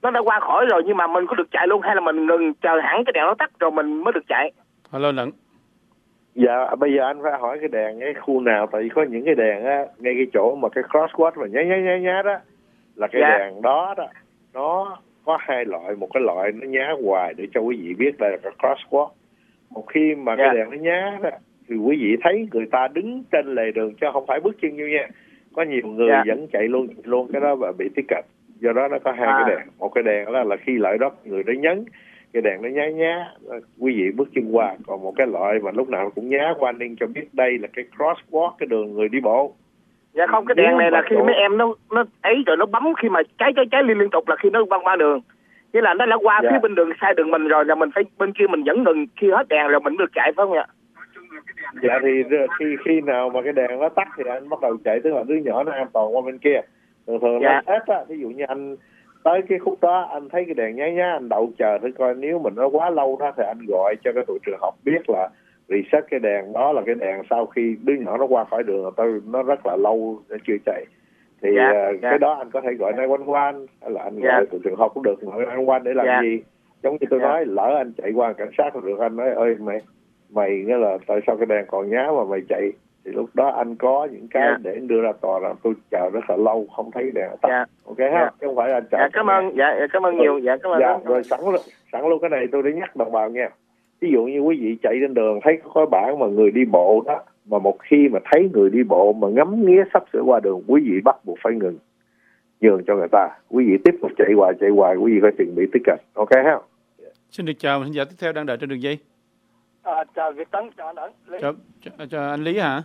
nó đã qua khỏi rồi, nhưng mà mình có được chạy luôn hay là mình ngừng chờ hẳn cái đèn nó tắt rồi mình mới được chạy? Alo Lẫn. Dạ, bây giờ anh phải hỏi cái đèn cái khu nào, tại vì có những cái đèn á, ngay cái chỗ mà cái crosswalk mà nhá đó, là cái đèn đó nó có hai loại, một cái loại nó nhá hoài để cho quý vị biết đây là cái crosswalk. Một khi mà cái đèn nó nhá đó, thì quý vị thấy người ta đứng trên lề đường chứ không phải bước chân vô nha. Có nhiều người vẫn chạy luôn cái đó và bị tiếp cận. Do đó nó có hai cái đèn. Một cái đèn đó là khi lại đó người đó nhấn cái đèn nó nhá quý vị bước chân qua. Còn một cái loại mà lúc nào cũng nhá qua ninh cho biết đây là cái crosswalk, cái đường người đi bộ. Dạ không, cái đèn này là khi mấy em nó ấy rồi nó bấm khi mà cháy liên tục là khi nó băng qua đường. Nghĩa là nó đã qua phía bên đường sai đường mình rồi là mình phải bên kia mình vẫn ngừng, khi hết đèn rồi mình được chạy phải không ạ? Dạ thì khi nào mà cái đèn nó tắt thì anh bắt đầu chạy, tức là đứa nhỏ nó an toàn qua bên kia. Thường nó hết á, ví dụ như anh tới cái khúc đó anh thấy cái đèn nhá anh đậu chờ thử coi, nếu mình nó quá lâu đó thì anh gọi cho cái tụi trường học biết là reset cái đèn đó là cái đèn sau khi đứa nhỏ nó qua khỏi đường nó rất là lâu nó chưa chạy. Thì cái đó anh có thể gọi 911 hay là anh gọi tụi trường học cũng được, gọi 911 để làm gì? Giống như tôi nói, lỡ anh chạy qua cảnh sát được, anh nói ơi mày nghĩa là tại sao cái đèn còn nhá mà mày chạy, thì lúc đó anh có những cái để đưa ra tòa rằng tôi chờ rất là lâu không thấy đèn tắt. Ok ha, chứ không phải anh chờ. Cảm ơn, cảm ơn nhiều, cảm ơn. Rồi sẵn luôn cái này tôi để nhắc đồng bào nha. Ví dụ như quý vị chạy trên đường thấy có bảng mà người đi bộ đó, mà một khi mà thấy người đi bộ mà ngắm nghía sắp sửa qua đường, quý vị bắt buộc phải ngừng, nhường cho người ta. Quý vị tiếp tục chạy hoài, quý vị có chừng bị tiếp cận. Ok ha. Xin được chào thính giả tiếp theo đang đợi trên đường dây. Chào Việt Tấn, chào anh Lý. Chào anh Lý hả?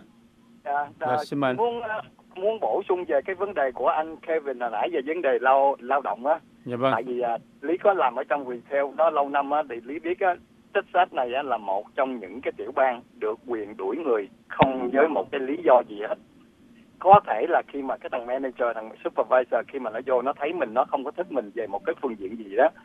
Xin mời. Muốn bổ sung về cái vấn đề của anh Kevin hồi nãy về vấn đề lao động á. Dạ vâng. Tại vì Lý có làm ở trong retail đó lâu năm á, thì Lý biết á, Texas này á là một trong những cái tiểu bang được quyền đuổi người không với một cái lý do gì hết. Có thể là khi mà cái thằng manager, thằng supervisor khi mà nó vô nó thấy mình nó không có thích mình về một cái phương diện gì đó,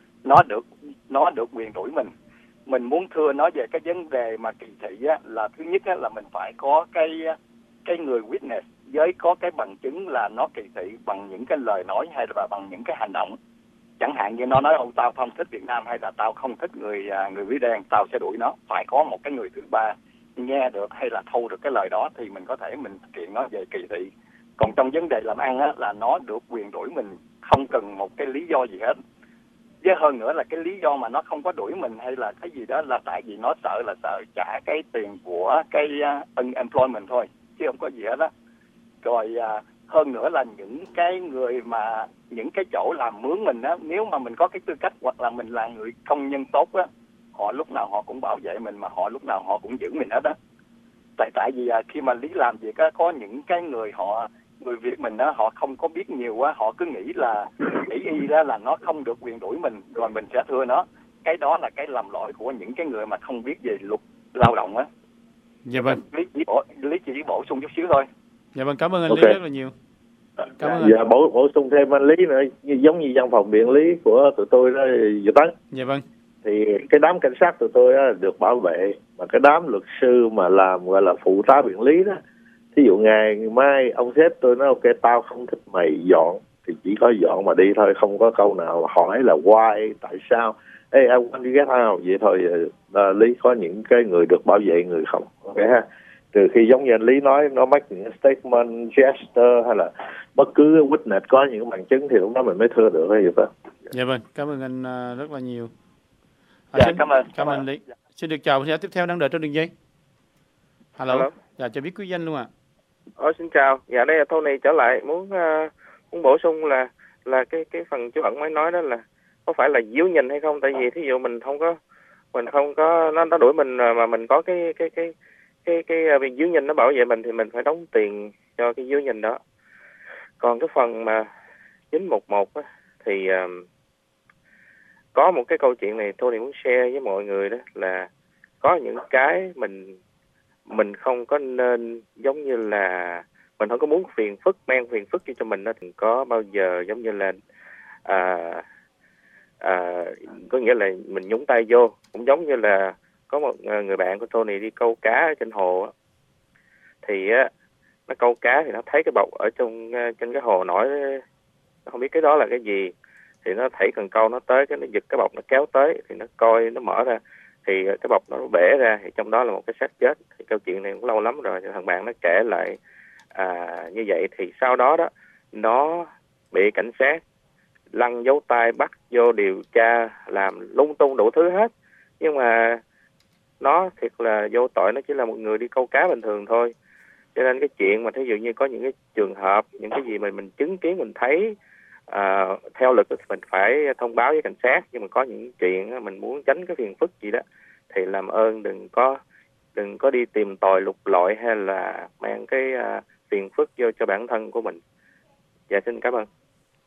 nó được quyền đuổi mình. Mình muốn thưa nói về cái vấn đề mà kỳ thị á, là thứ nhất á, là mình phải có cái người witness với có cái bằng chứng là nó kỳ thị bằng những cái lời nói hay là bằng những cái hành động. Chẳng hạn như nó nói tao không thích Việt Nam hay là tao không thích người Mỹ đen, tao sẽ đuổi nó. Phải có một cái người thứ ba nghe được hay là thâu được cái lời đó thì mình có thể mình kiện nó về kỳ thị. Còn trong vấn đề làm ăn á, là nó được quyền đuổi mình không cần một cái lý do gì hết. Với hơn nữa là cái lý do mà nó không có đuổi mình hay là cái gì đó là tại vì nó sợ trả cái tiền của cái unemployment thôi, chứ không có gì hết á. Rồi hơn nữa là những cái người mà những cái chỗ làm mướn mình á, nếu mà mình có cái tư cách hoặc là mình là người công nhân tốt á, họ lúc nào họ cũng bảo vệ mình, mà họ lúc nào họ cũng giữ mình hết á. Tại vì khi mà Lý làm việc á, có những cái người Việt mình á, họ không có biết nhiều á, họ cứ nghĩ là y đó là nó không được quyền đuổi mình, rồi mình sẽ thưa nó. Cái đó là cái lầm lỗi của những cái người mà không biết về luật lao động á. Dạ vâng. Lý chỉ bổ sung chút xíu thôi. Dạ vâng, cảm ơn anh Lý rất là nhiều. Cảm ơn. Dạ, bổ sung thêm anh Lý nữa, giống như văn phòng điện lý của tụi tôi đó, Dự Tấn. Dạ vâng. Thì cái đám cảnh sát tụi tôi đó được bảo vệ, mà cái đám luật sư mà làm gọi là phụ tá biện lý đó, thí dụ ngày mai ông sếp tôi nói ok tao không thích mày dọn thì chỉ có dọn mà đi thôi, không có câu nào hỏi là why, tại sao, I want to get out vậy thôi. Lý có những cái người được bảo vệ, người không. Ok ha. Từ khi giống như anh Lý nói, nó make những statement, gesture hay là bất cứ witness có những bằng chứng thì lúc đó mình mới thưa được hay gì vậy. Dạ vâng, cảm ơn anh rất là nhiều. Cảm ơn Lý. Xin được chào tiếp theo đang đợi trên đường dây. Hello. Dạ, cho biết quý danh luôn ạ. Xin chào. Dạ, đây là Tony trở lại, muốn bổ sung là cái phần chú Ẩn mới nói đó là có phải là díu nhìn hay không? Tại vì thí dụ mình không có nó đuổi mình mà mình có cái việc díu nhìn nó bảo vệ mình thì mình phải đóng tiền cho cái díu nhìn đó. Còn cái phần mà 911 á, thì có một cái câu chuyện này Tony muốn share với mọi người, đó là có những cái mình không có nên giống như là mình không có muốn mang phiền phức cho mình, nó thì có bao giờ giống như là có nghĩa là mình nhúng tay vô. Cũng giống như là có một người bạn của Tony đi câu cá ở trên hồ, thì nó câu cá thì nó thấy cái bọc ở trên cái hồ nổi, nó không biết cái đó là cái gì, thì nó thảy cần câu nó tới, cái nó giật cái bọc nó kéo tới, thì nó coi nó mở ra thì cái bọc nó bể ra, thì trong đó là một cái xác chết. Thì câu chuyện này cũng lâu lắm rồi, thằng bạn nó kể lại như vậy. Thì sau đó đó nó bị cảnh sát lăn dấu tay bắt vô điều tra, làm lung tung đủ thứ hết, nhưng mà nó thiệt là vô tội, nó chỉ là một người đi câu cá bình thường thôi. Cho nên cái chuyện mà thí dụ như có những cái trường hợp, những cái gì mà mình chứng kiến, mình thấy theo luật thì mình phải thông báo với cảnh sát, nhưng mà có những chuyện mình muốn tránh cái phiền phức gì đó thì làm ơn đừng có đi tìm tòi lục lọi hay là mang cái phiền phức vô cho bản thân của mình. Dạ xin cảm ơn.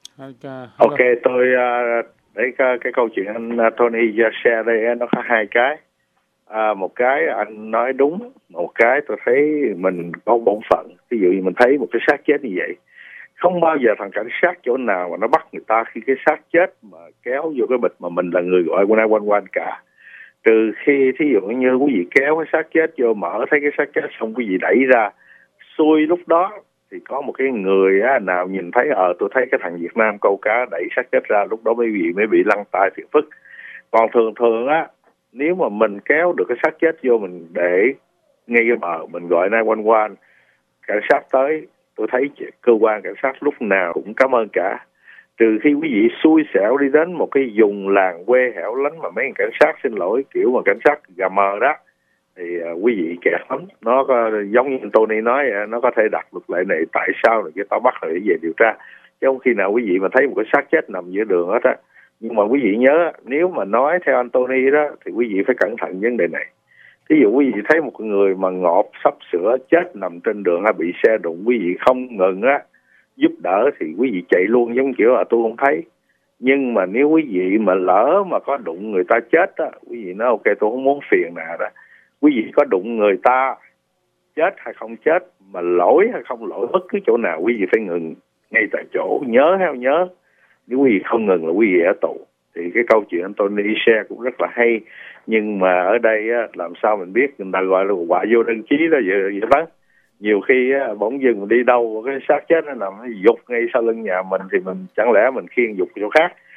Ok, tôi đấy cái câu chuyện anh Tony share đây nó có hai cái. Một cái anh nói đúng, một cái tôi thấy mình có bổn phận. Ví dụ như mình thấy một cái xác chết như vậy, không bao giờ thằng cảnh sát chỗ nào mà nó bắt người ta khi cái xác chết mà kéo vô cái bịch mà mình là người gọi 911 cả. Trừ khi thí dụ như quý vị kéo cái xác chết vô, mở thấy cái xác chết xong quý vị đẩy ra, xui lúc đó thì có một cái người nào nhìn thấy tôi thấy cái thằng Việt Nam câu cá đẩy xác chết ra, lúc đó mới bị lăn tay phiền phức. Còn thường nếu mà mình kéo được cái xác chết vô, mình để ngay cái bờ, mình gọi 911, cảnh sát tới, tôi thấy cơ quan cảnh sát lúc nào cũng cảm ơn cả. Trừ khi quý vị xui xẻo đi đến một cái vùng làng quê hẻo lánh mà mấy cảnh sát xin lỗi, kiểu mà cảnh sát gà mờ đó, thì quý vị kẹt lắm. Nó có, giống như Tony nói, nó có thể đặt luật lệ này, tại sao là cái tao bắt rồi về điều tra, chứ không khi nào quý vị mà thấy một cái xác chết nằm giữa đường hết á. Nhưng mà quý vị nhớ, nếu mà nói theo anh Tony đó thì quý vị phải cẩn thận vấn đề này. Ví dụ quý vị thấy một người mà ngộp sắp sửa chết nằm trên đường hay bị xe đụng, quý vị không ngừng giúp đỡ thì quý vị chạy luôn, giống kiểu là tôi không thấy. Nhưng mà nếu quý vị mà lỡ mà có đụng người ta chết quý vị nói ok tôi không muốn phiền nào đó. Quý vị có đụng người ta chết hay không chết, mà lỗi hay không lỗi, bất cứ chỗ nào quý vị phải ngừng ngay tại chỗ. Nhớ nếu quý vị không ngừng là quý vị ở tù. Thì cái câu chuyện anh Tony share cũng rất là hay, nhưng mà ở đây làm sao mình biết, người ta gọi là quả vô đơn chí đó vậy đó. Nhiều khi bỗng dưng mình đi đâu cái xác chết nó nằm dục ngay sau lưng nhà mình, thì mình chẳng lẽ mình khiêng dục chỗ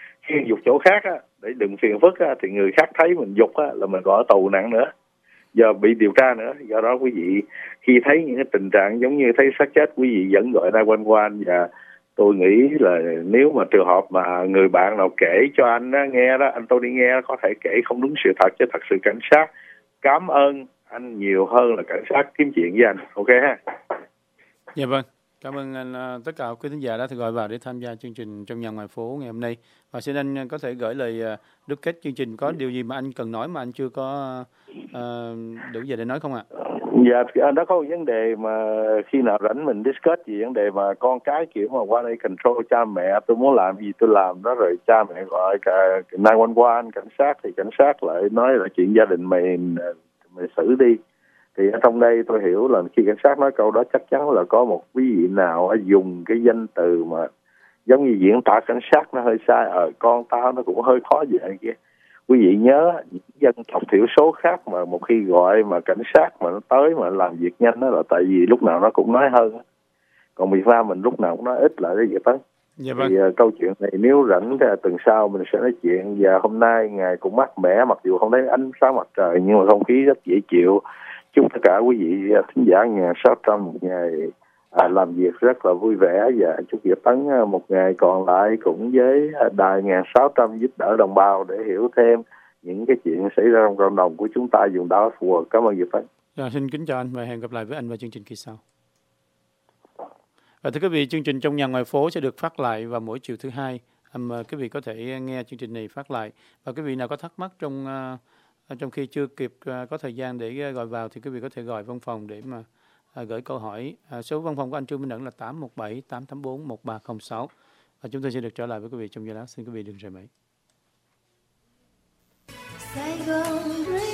khác để đừng phiền phức thì người khác thấy mình dục là mình còn ở tù nặng nữa, giờ bị điều tra nữa. Do đó quý vị khi thấy những cái tình trạng giống như thấy xác chết, quý vị vẫn gọi 911. Và tôi nghĩ là nếu mà trường hợp mà người bạn nào kể cho anh nghe đó, anh Tony nghe, có thể kể không đúng sự thật, chứ thật sự cảnh sát cảm ơn anh nhiều hơn là cảnh sát kiếm chuyện với anh. Ok ha? Dạ vâng, cảm ơn anh, tất cả quý thính giả đã gọi vào để tham gia chương trình Trong Nhà Ngoài Phố ngày hôm nay. Và xin anh có thể gửi lời đúc kết chương trình, có điều gì mà anh cần nói mà anh chưa có đủ giờ để nói không ạ? Dạ, đó có một vấn đề mà khi nào rảnh mình discuss về vấn đề mà con cái kiểu mà qua đây control cha mẹ, tôi muốn làm gì tôi làm đó, rồi cha mẹ gọi cả 911 cảnh sát thì cảnh sát lại nói là chuyện gia đình mày xử đi. Thì ở trong đây tôi hiểu là khi cảnh sát nói câu đó chắc chắn là có một quý vị nào dùng cái danh từ mà giống như diễn tả cảnh sát nó hơi sai, con tao nó cũng hơi khó dạy kia. Quý vị nhớ những dân tộc thiểu số khác mà một khi gọi mà cảnh sát mà nó tới mà làm việc nhanh đó là tại vì lúc nào nó cũng nói hơn. Còn Việt Nam mình lúc nào cũng nói ít lại cái việc đó. Dạ vâng. Thì câu chuyện này nếu rảnh thì tuần sau mình sẽ nói chuyện. Và hôm nay ngày cũng mát mẻ, mặc dù không thấy ánh sáng mặt trời nhưng mà không khí rất dễ chịu. Chúc tất cả quý vị thính giả nhà 600 một ngày làm việc rất là vui vẻ, và chúc Việt Tấn một ngày còn lại cũng với đài 1600 giúp đỡ đồng bào để hiểu thêm những cái chuyện xảy ra trong cộng đồng của chúng ta vùng đảo Phú Quốc. Cảm ơn Việt Tấn. Xin kính chào anh và hẹn gặp lại với anh vào chương trình kỳ sau. Và thưa quý vị, chương trình Trong Nhà Ngoài Phố sẽ được phát lại vào mỗi chiều thứ hai. Quý vị có thể nghe chương trình này phát lại. Và quý vị nào có thắc mắc trong khi chưa kịp có thời gian để gọi vào thì quý vị có thể gọi văn phòng để mà gửi câu hỏi. Số văn phòng của anh Trương Minh Ẩn là 817 884 1306. Và chúng tôi sẽ được trở lại với quý vị trong giây lát. Xin quý vị đừng rời máy.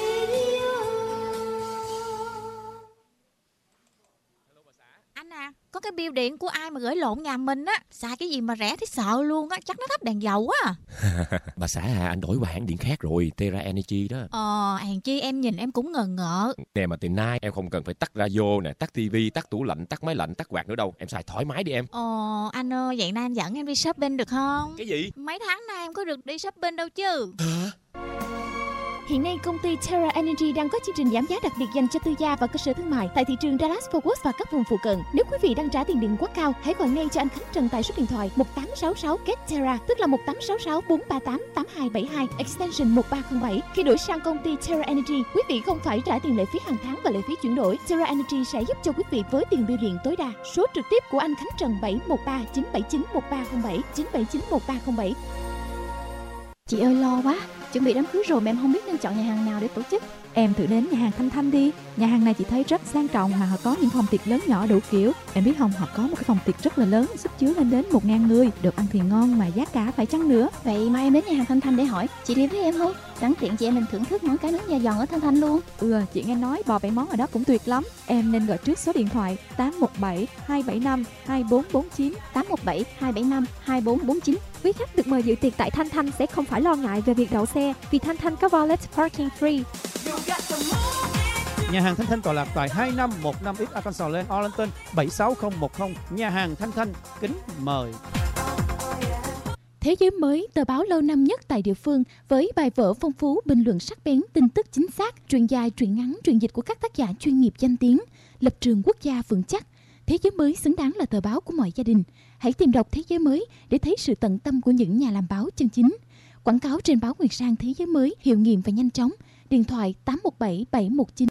Anh à, có cái bill điện của ai mà gửi lộn nhà mình á. Xài cái gì mà rẻ thấy sợ luôn á, chắc nó thắp đèn dầu á. Bà xã à, anh đổi qua hãng điện khác rồi, Terra Energy đó. Hèn chi em nhìn em cũng ngờ ngợ. Nè mà tìm nay em không cần phải tắt radio nè, tắt tivi, tắt tủ lạnh, tắt máy lạnh, tắt quạt nữa đâu. Em xài thoải mái đi em. Anh ơi, vậy nay anh dẫn em đi shopping được không? Cái gì? Mấy tháng nay em có được đi shopping đâu chứ. Hiện nay công ty Terra Energy đang có chương trình giảm giá đặc biệt dành cho tư gia và cơ sở thương mại tại thị trường Dallas-Fort Worth và các vùng phụ cận. Nếu quý vị đang trả tiền điện quá cao, hãy gọi ngay cho anh Khánh Trần tại số điện thoại 1866 Get Terra, tức là 1866 438 8272 extension 1307. Khi đổi sang công ty Terra Energy, quý vị không phải trả tiền lệ phí hàng tháng và lệ phí chuyển đổi. Terra Energy sẽ giúp cho quý vị với tiền bill điện tối đa. Số trực tiếp của anh Khánh Trần 713 979 1307 979 1307. Chị ơi lo quá, chuẩn bị đám cưới rồi mà em không biết nên chọn nhà hàng nào để tổ chức. Em thử đến nhà hàng Thanh Thanh đi. Nhà hàng này chị thấy rất sang trọng mà họ có những phòng tiệc lớn nhỏ đủ kiểu. Em biết không, họ có một cái phòng tiệc rất là lớn, sức chứa lên đến 1000 người. Đồ ăn thì ngon mà giá cả phải chăng nữa. Vậy mai em đến nhà hàng Thanh Thanh để hỏi, chị đi với em không? Sẵn tiện chị em mình thưởng thức món cá nướng da giòn ở Thanh Thanh luôn. Chị nghe nói bò 7 món ở đó cũng tuyệt lắm. Em nên gọi trước số điện thoại 817 275 2449 817 275 2449. Quý khách được mời dự tiệc tại Thanh Thanh sẽ không phải lo ngại về việc đậu xe vì Thanh Thanh có valet parking free. Nhà hàng Thanh Thanh tọa lạc tại 2515 East Arkansas Lane, Arlington 76010. Nhà hàng Thanh Thanh kính mời. Thế giới mới, tờ báo lâu năm nhất tại địa phương với bài vở phong phú, bình luận sắc bén, tin tức chính xác, truyện dài, truyện ngắn, truyện dịch của các tác giả chuyên nghiệp danh tiếng, lập trường quốc gia vững chắc. Thế giới mới xứng đáng là tờ báo của mọi gia đình. Hãy tìm đọc Thế giới mới để thấy sự tận tâm của những nhà làm báo chân chính. Quảng cáo trên báo Nguyệt Sang Thế giới mới, hiệu nghiệm và nhanh chóng. Điện thoại 817 719